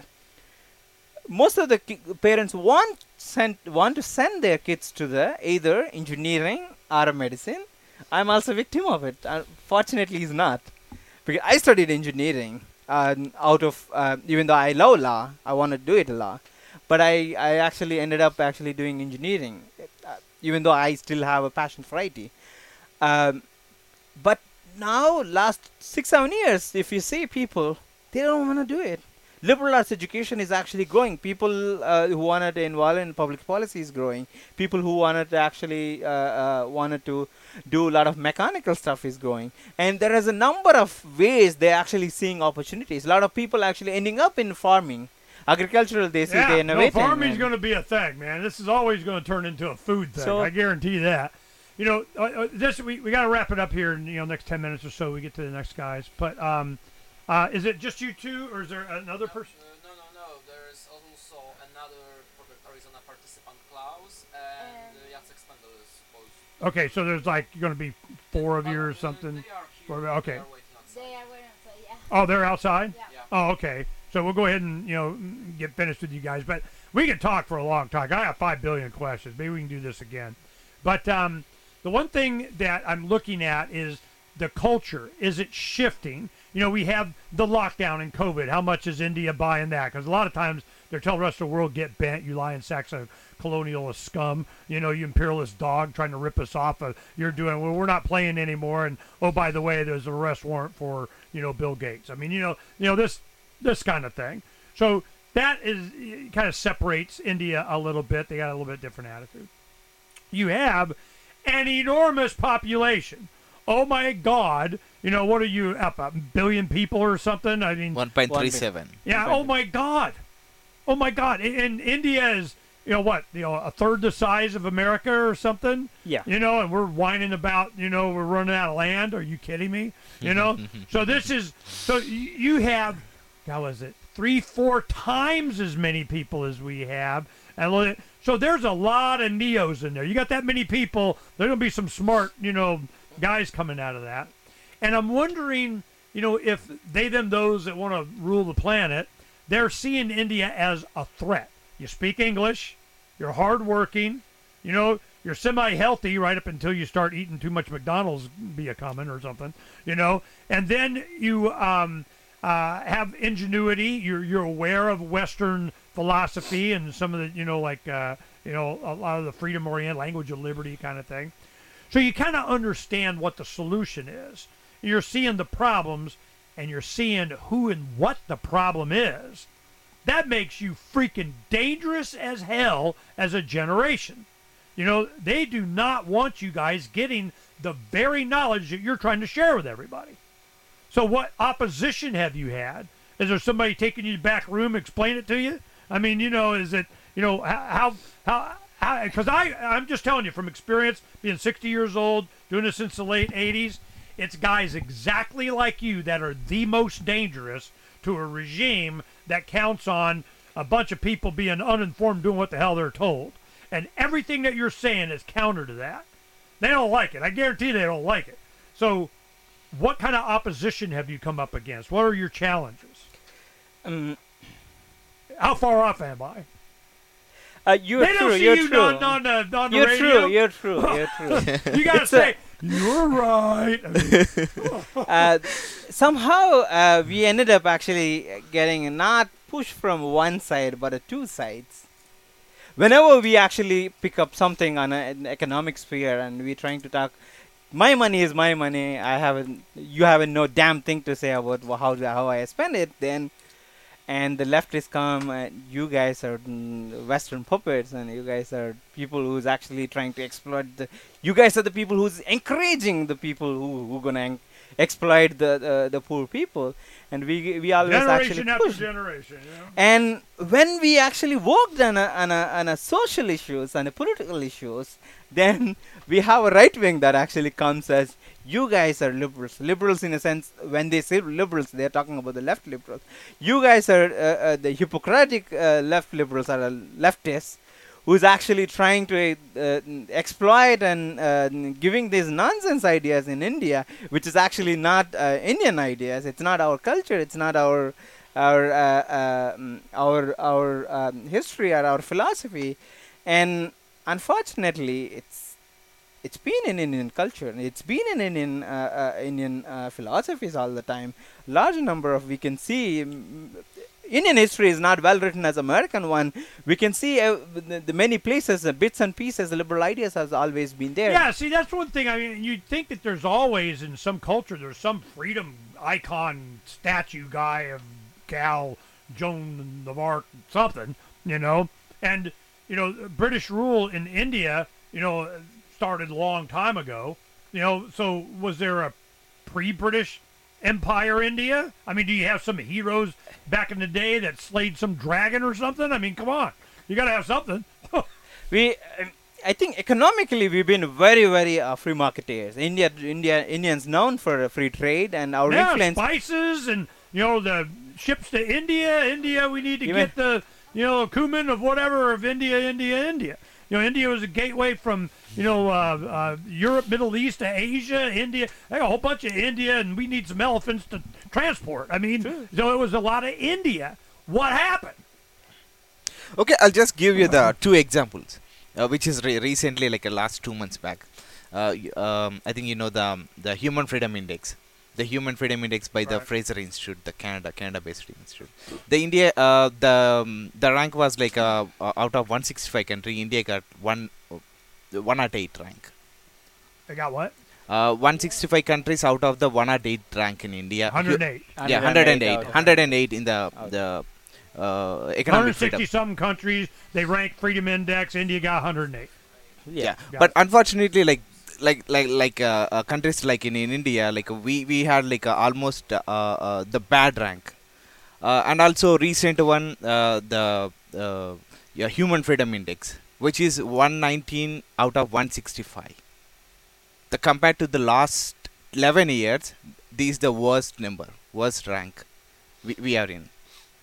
most of the ki- parents want send want to send their kids to the either engineering or medicine. I'm also a victim of it. Uh, fortunately, he's not, because I studied engineering. Um, out of uh, even though I love law, I want to do it a lot, but I I actually ended up actually doing engineering, uh, even though I still have a passion for I T. Um, but now, last six seven years, if you see people, they don't want to do it. liberal arts education is actually growing. People uh, who wanted to involve in public policy is growing. People who wanted to actually uh, uh, wanted to do a lot of mechanical stuff is growing. And there is a number of ways they're actually seeing opportunities. A lot of people actually ending up in farming. Agricultural, they see yeah, they innovate. No, farming's going to be a thing, man. This is always going to turn into a food thing. So I guarantee you that. You know, uh, uh, this we, we got to wrap it up here in you know next ten minutes or so. We get to the next guys. But um, uh, is it just you two, or is there another person? Uh, no, no, no. There is also another Project Arizona participant, Klaus, and uh, Jacek Spendel is supposed. Okay, so there's like going to be four of you or Uh, something. They are here. Or- okay. They are waiting outside. They are waiting outside, yeah. Oh, they're outside? Yeah. Yeah. Oh, okay. So we'll go ahead and, you know, mm, get finished with you guys. But we can talk for a long time. I have five billion questions. Maybe we can do this again. But um, the one thing that I'm looking at is the culture. Is it shifting? You know, we have the lockdown and COVID. How much is India buying that? Because a lot of times they're telling the rest of the world, get bent, you lying sacks of colonialist scum. You know, you imperialist dog trying to rip us off. Of, you're doing, well, we're not playing anymore. And, oh, by the way, there's an arrest warrant for, you know, Bill Gates. I mean, you know, you know this this kind of thing. So that is kind of separates India a little bit. They got a little bit different attitude. You have an enormous population. Oh, my God. You know, what are you, up a billion people or something? I mean, one point three seven. yeah, oh, my God. Oh, my God. And, and India is, you know, what, you know, a third the size of America or something? Yeah. You know, and we're whining about, you know, we're running out of land. Are you kidding me? You know? So this is, so y- you have, how is it, three, four times as many people as we have. And look at- so there's a lot of neos in there. You got that many people, there's going to be some smart, you know, guys coming out of that. And I'm wondering, you know, if they, them, those that want to rule the planet, they're seeing India as a threat. You speak English, you're hardworking, you know, you're semi-healthy right up until you start eating too much McDonald's, be a coming or something, you know, and then you um, uh, have ingenuity. You're you're aware of Western philosophy and some of the, you know, like uh, you know, a lot of the freedom-oriented language of liberty kind of thing. So you kind of understand what the solution is. You're seeing the problems, and you're seeing who and what the problem is. That makes you freaking dangerous as hell as a generation. You know, they do not want you guys getting the very knowledge that you're trying to share with everybody. So what opposition have you had? Is there somebody taking you to the back room, explain it to you? I mean, you know, is it, you know, how, how, how, because I, I'm just telling you from experience, being sixty years old, doing this since the late eighties, it's guys exactly like you that are the most dangerous to a regime that counts on a bunch of people being uninformed doing what the hell they're told. And everything that you're saying is counter to that. They don't like it. I guarantee they don't like it. So what kind of opposition have you come up against? What are your challenges? Um, How far off am I? uh, you're they true. don't see You're you true. on, on, uh, on the you're radio. true. You're true. You're true. You got to It's a- say, you're right. I mean, uh, somehow uh, we ended up actually getting not pushed from one side but uh, two sides. Whenever we actually pick up something on a, an economic sphere and we're trying to talk, my money is my money. I haven't, you haven't no damn thing to say about wh- how how I spend it. Then, and the leftists come, and you guys are mm, Western puppets, and you guys are people who's actually trying to exploit the. You guys are the people who's encouraging the people who who gonna en- exploit the uh, the poor people, and we we always actually generation after push. generation. You know? And when we actually worked on a, on a, on a social issues and a political issues, then we have a right wing that actually comes as, you guys are liberals. Liberals in a sense, when they say liberals, they're talking about the left liberals. You guys are uh, uh, the Hippocratic uh, left liberals, are uh, leftists, who's actually trying to uh, exploit and uh, giving these nonsense ideas in India, which is actually not uh, Indian ideas. It's not our culture. It's not our our uh, uh, mm, our our um, history or our philosophy, and unfortunately, it's it's been in Indian culture. It's been in Indian uh, uh, Indian uh, philosophies all the time. Large number of we can see. Mm, Indian history is not well written as American one. We can see uh, the, the many places, the bits and pieces, the liberal ideas has always been there. Yeah, see, that's one thing. I mean, you'd think that there's always, in some culture, there's some freedom icon statue guy of gal Joan of Arc something, you know. And, you know, British rule in India, you know, started a long time ago. You know, so was there a pre-British Empire India? I mean, do you have some heroes back in the day that slayed some dragon or something? I mean, come on. You got to have something. we, um, I think economically we've been very, very uh, free marketeers. India, India, Indians known for uh, free trade and our yeah, influence. Spices and, you know, the ships to India. India, we need to Even get the, you know, cumin of whatever of India, India, India. You know, India was a gateway from, you know, uh, uh, Europe, Middle East to Asia, India. They got a whole bunch of India, and we need some elephants to transport. I mean, True. so it was a lot of India. What happened? Okay, I'll just give you the two examples, uh, which is re- recently, like uh, last two months back. Uh, y- um, I think you know the um, the Human Freedom Index, the Human Freedom Index by the Right. Fraser Institute, the Canada Canada-based institute. The India, uh, the um, the rank was like uh, uh, out of one sixty-five country, India got one uh, one hundred eight rank. They got what? Uh, one sixty-five countries out of the one hundred eight rank in India. one hundred eight. Hu- Yeah, one hundred eight. out of- one hundred eight in the Out. the uh, economic freedom. one hundred sixty-something countries, they rank Freedom Index. India got one hundred eight. Yeah, Got but it. unfortunately, like like like like uh, uh, countries like in, in India, like we we had like uh, almost uh, uh, the bad rank, uh, and also recent one uh, the uh, yeah, Human Freedom Index, which is one nineteen out of one sixty-five. The compared to the last eleven years, this is the worst number, worst rank we, we are in.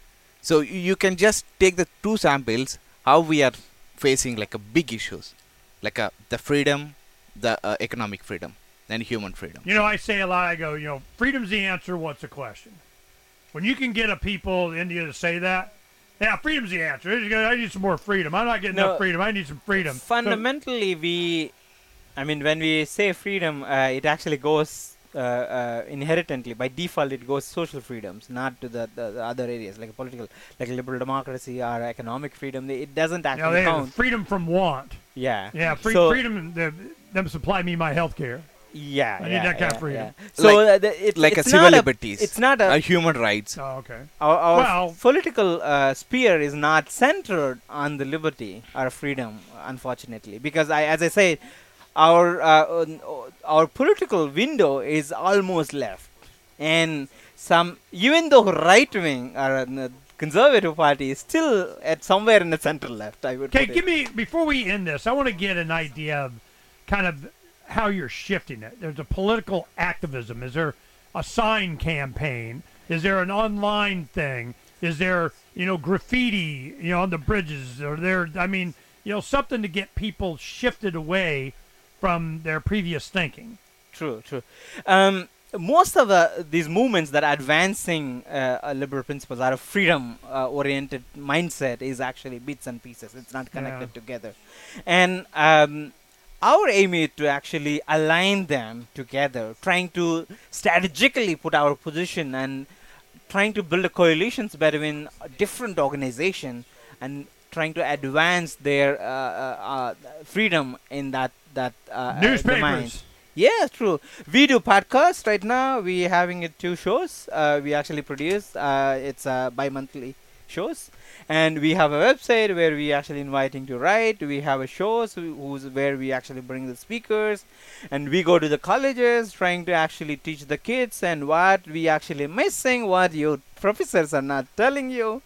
So y- you can just take the two samples, how we are facing like a big issues, like uh, the freedom, the uh, economic freedom, and human freedom. You know, I say a lot. I go, you know, freedom's the answer. What's the question? When you can get a people in India to say that, yeah, freedom's the answer. I need some more freedom. I'm not getting No, enough freedom. I need some freedom. So- Fundamentally, we, I mean, when we say freedom, uh, it actually goes uh, uh, inherently, by default, it goes social freedoms, not to the, the, the other areas like political, like liberal democracy or economic freedom. They, it doesn't you actually know, they have count. freedom from want. Yeah. Yeah, free, So- freedom. The, them supply me my health care. Yeah, I need yeah, that kind of yeah, freedom. yeah. So Like- uh, the, it, like a it's civil not liberties, It's not uh, a human rights. Oh, okay. our, our Well- political uh, sphere is not centered on the liberty or freedom, unfortunately, because I, as I said, our uh, uh, our political window is almost left, and some even though right wing or uh, the conservative party is still at somewhere in the center left. I would. Okay, put give it. me before we end this. I want to get an idea of kind of how you're shifting it. There's a political activism. Is there a sign campaign? Is there an online thing? Is there, you know, graffiti, you know, on the bridges? Or there, I mean, you know, something to get people shifted away from their previous thinking. True, true. Um, most of the, these movements that are advancing uh, uh, liberal principles are a freedom-oriented mindset is actually bits and pieces. It's not connected Yeah. together. And um, our aim is to actually align them together, trying to strategically put our position and trying to build a coalitions between different organizations and trying to advance their uh, uh, uh, freedom in that that uh, uh, domain. Newspapers. Yeah, true. We do podcasts right now. We having it two shows. Uh, we actually produce. Uh, it's uh, bi-monthly shows, and we have a website where we actually inviting to write. We have a shows who- who's where we actually bring the speakers, and we go to the colleges trying to actually teach the kids and what we actually missing, what your professors are not telling you,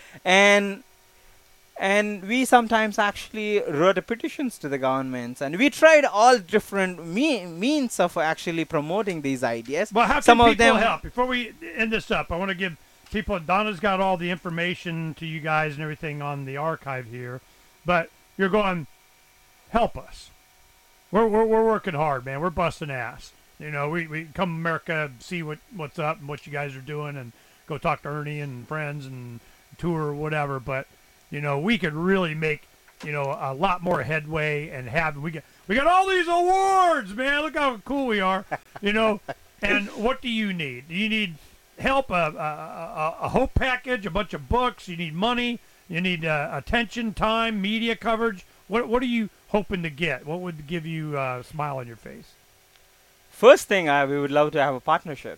and. And we sometimes actually wrote petitions to the governments, and we tried all different me- means of actually promoting these ideas. Well, how can Some people of them help? Before we end this up, I want to give people. Donna's got all the information to you guys and everything on the archive here, but you're going, help us. We're we're, we're working hard, man. We're busting ass. You know, we, we come to America, see what what's up and what you guys are doing, and go talk to Ernie and friends and tour or whatever. But you know, we could really make, you know, a lot more headway and have we get we got all these awards, man. Look how cool we are, you know. And what do you need? Do you need help? A, a, a, a hope package, a bunch of books. You need money. You need uh, attention, time, media coverage. What what are you hoping to get? What would give you uh, a smile on your face? First thing, uh, we would love to have a partnership.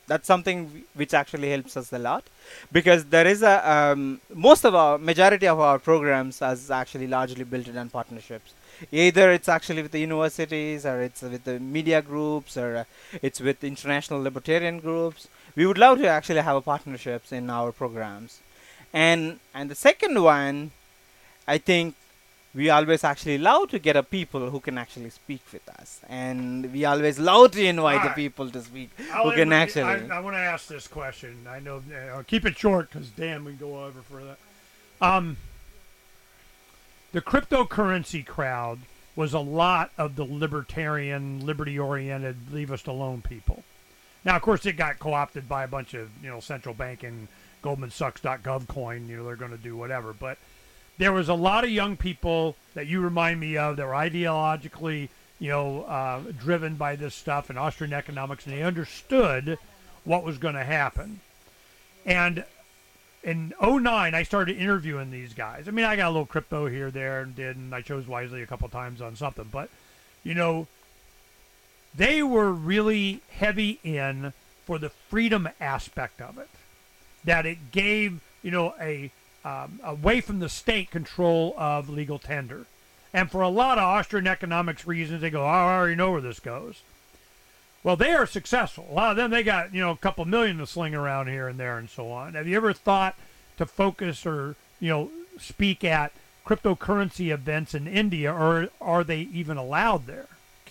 That's something w- which actually helps us a lot, because there is a um, most of our majority of our programs is actually largely built on partnerships. Either it's actually with the universities, or it's with the media groups, or uh, it's with international libertarian groups. We would love to actually have a partnerships in our programs. And and the second one, I think we always actually love to get a people who can actually speak with us, and we always love to invite the Alright. people to speak I'll who can end- actually. I, I want to ask this question. I know. Uh, I'll keep it short because damn, we can go over further. Um, the cryptocurrency crowd was a lot of the libertarian, liberty-oriented, leave us alone people. Now, of course, it got co-opted by a bunch of you know central banking, Goldman Sachs dot gov coin. You know they're going to do whatever, but there was a lot of young people that you remind me of that were ideologically, you know, uh, driven by this stuff and Austrian economics, and they understood what was going to happen. And in oh nine, I started interviewing these guys. I mean, I got a little crypto here, there, and did, and I chose wisely a couple times on something. But, you know, they were really heavy in for the freedom aspect of it, that it gave, you know, a Um, away from the state control of legal tender. And for a lot of Austrian economics reasons, they go, oh, I already know where this goes. Well, they are successful. A lot of them, they got, you know, a couple million to sling around here and there and so on. Have you ever thought to focus or, you know, speak at cryptocurrency events in India, or are they even allowed there?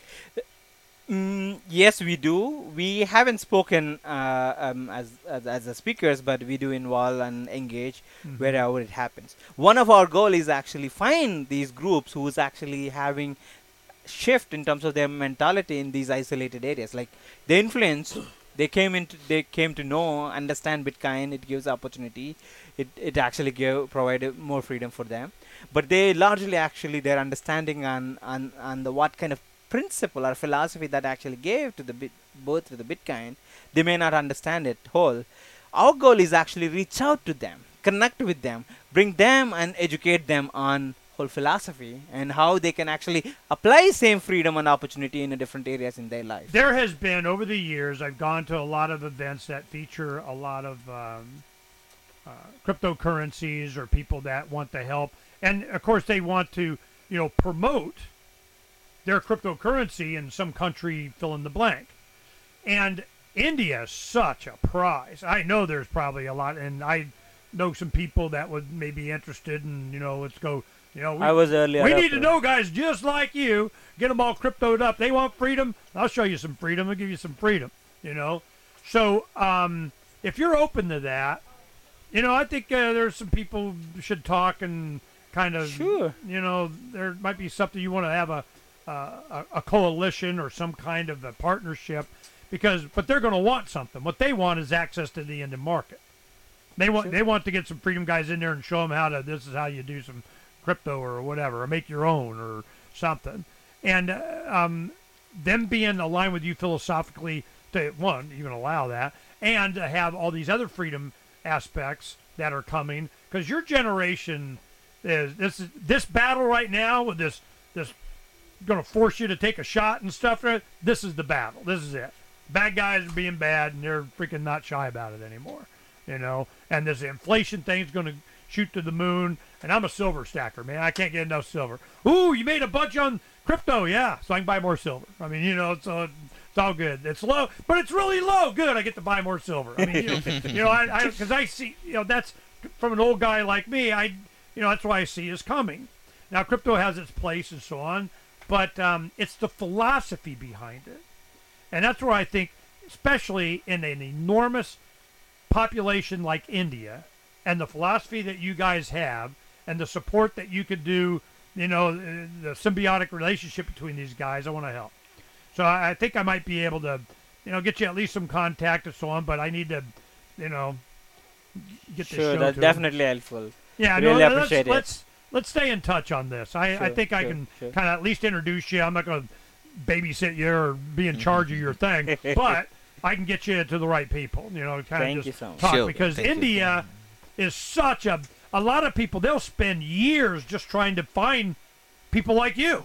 Mm, yes, we do. We haven't spoken uh, um, as, as as the speakers, but we do involve and engage Mhm. wherever it happens. One of our goal is actually find these groups who's actually having shift in terms of their mentality in these isolated areas. Like the influence, they came into, they came to know, understand Bitcoin. It gives opportunity. It it actually give provided more freedom for them. But they largely actually their understanding on on on the what kind of principle or philosophy that actually gave to the bit, both to the Bitcoin, they may not understand it whole. Our goal is actually reach out to them, connect with them, bring them and educate them on whole philosophy and how they can actually apply same freedom and opportunity in a different areas in their life. There has been, over the years, I've gone to a lot of events that feature a lot of um, uh, cryptocurrencies or people that want to help. And, of course, they want to, you know, promote their cryptocurrency in some country, fill in the blank. And India is such a prize. I know there's probably a lot, and I know some people that would maybe be interested in, you know, let's go, you know, we, I was earlier. we need to know guys just like you, get them all cryptoed up. They want freedom. I'll show you some freedom. I'll give you some freedom, you know. So um, if you're open to that, you know, I think uh, there's some people should talk and kind of, Sure. you know, there might be something you want to have a, uh, a, a coalition or some kind of a partnership, because, but they're going to want something. What they want is access to the Indian market. They want, Sure. they want to get some freedom guys in there and show them how to, this is how you do some crypto or whatever, or make your own or something. And uh, um, them being aligned with you philosophically to, one, even allow that, and to have all these other freedom aspects that are coming, because your generation is, this is, this battle right now with this, this going to force you to take a shot and stuff, this is the battle. This is it. Bad guys are being bad, and they're freaking not shy about it anymore, you know. And this inflation thing's going to shoot to the moon. And I'm a silver stacker, man. I can't get enough silver. Ooh, you made a bunch on crypto, yeah. So I can buy more silver. I mean, you know, it's, uh, it's all good. It's low, but it's really low. Good, I get to buy more silver. I mean, you know, you know, I because I, I see, you know, that's from an old guy like me. I, you know, that's why I see is coming. Now, crypto has its place and so on, but um, it's the philosophy behind it. And that's where I think, especially in an enormous population like India, and the philosophy that you guys have, and the support that you could do, you know, the symbiotic relationship between these guys, I want to help. So I, I think I might be able to, you know, get you at least some contact and so on, but I need to, you know, get this Sure, show that's to definitely helpful. Yeah, Really no, appreciate it. let's, let's, let's stay in touch on this. I, I Sure, think I sure, can sure. kind of at least introduce you. I'm not going to babysit you or be in charge of your thing, but I can get you to the right people, you know, kind Thank of you just so much. talk, Sure, because thank you. India is such a, a lot of people, they'll spend years just trying to find people like you.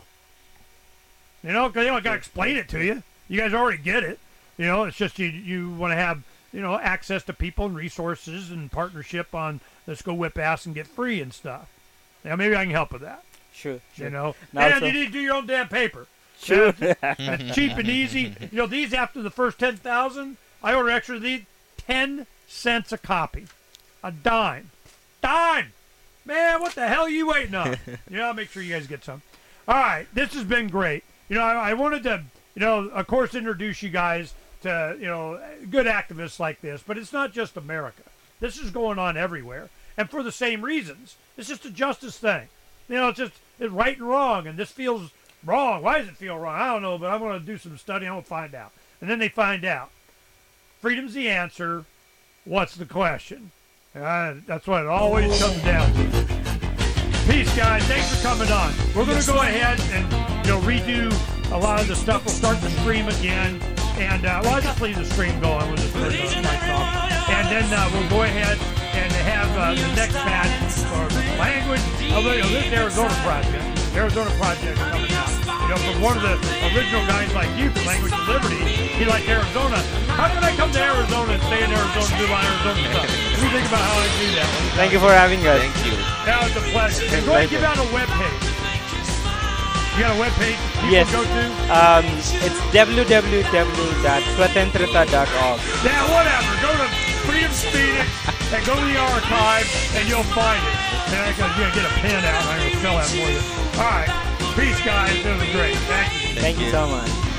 You know, 'cause they don't got to explain it to you. You guys already get it. You know, it's just you, you want to have, you know, access to people and resources and partnership on let's go whip ass and get free and stuff. Now maybe I can help with that. Sure, sure. You know, Now and so- you need to do your own damn paper. Sure. That's cheap and easy. You know, these after the first ten thousand, I order extra of these, ten cents a copy, a dime, dime. Man, what the hell are you waiting on? You know, I'll make sure you guys get some. All right, this has been great. You know, I, I wanted to, you know, of course, introduce you guys to, you know, good activists like this, but it's not just America. This is going on everywhere, and for the same reasons. It's just a justice thing. You know, it's just it's right and wrong, and this feels wrong. Why does it feel wrong? I don't know, but I'm going to do some study. I'm going to find out. And then they find out. Freedom's the answer. What's the question? Uh, that's what it always comes down to. Peace, guys. Thanks for coming on. We're going to go ahead and, you know, redo a lot of the stuff. We'll start the stream again. And, uh, well, I'll just leave the stream going. We'll just turn the mics off. And then uh, we'll go ahead and have uh, the next match for the language of the, of this Arizona project. Arizona project coming out. You know, from one of the original guys like you from Language of Liberty, he liked Arizona. How can I come to Arizona and stay in Arizona and do my Arizona stuff? What do you think about how I do that? Thank you for having us. Thank you. That was a pleasure. Thank Go ahead and you. give out a web page. You got a web page people Yes. go to? Um, it's w w w dot swatantrata dot org. Yeah, whatever. Go to Freedom Phoenix and go to the archive and you'll find it. And I'm going to get a pen out and I'm going to spell that for you. All right. Peace, guys. It was great. Thank you. Thank you so much.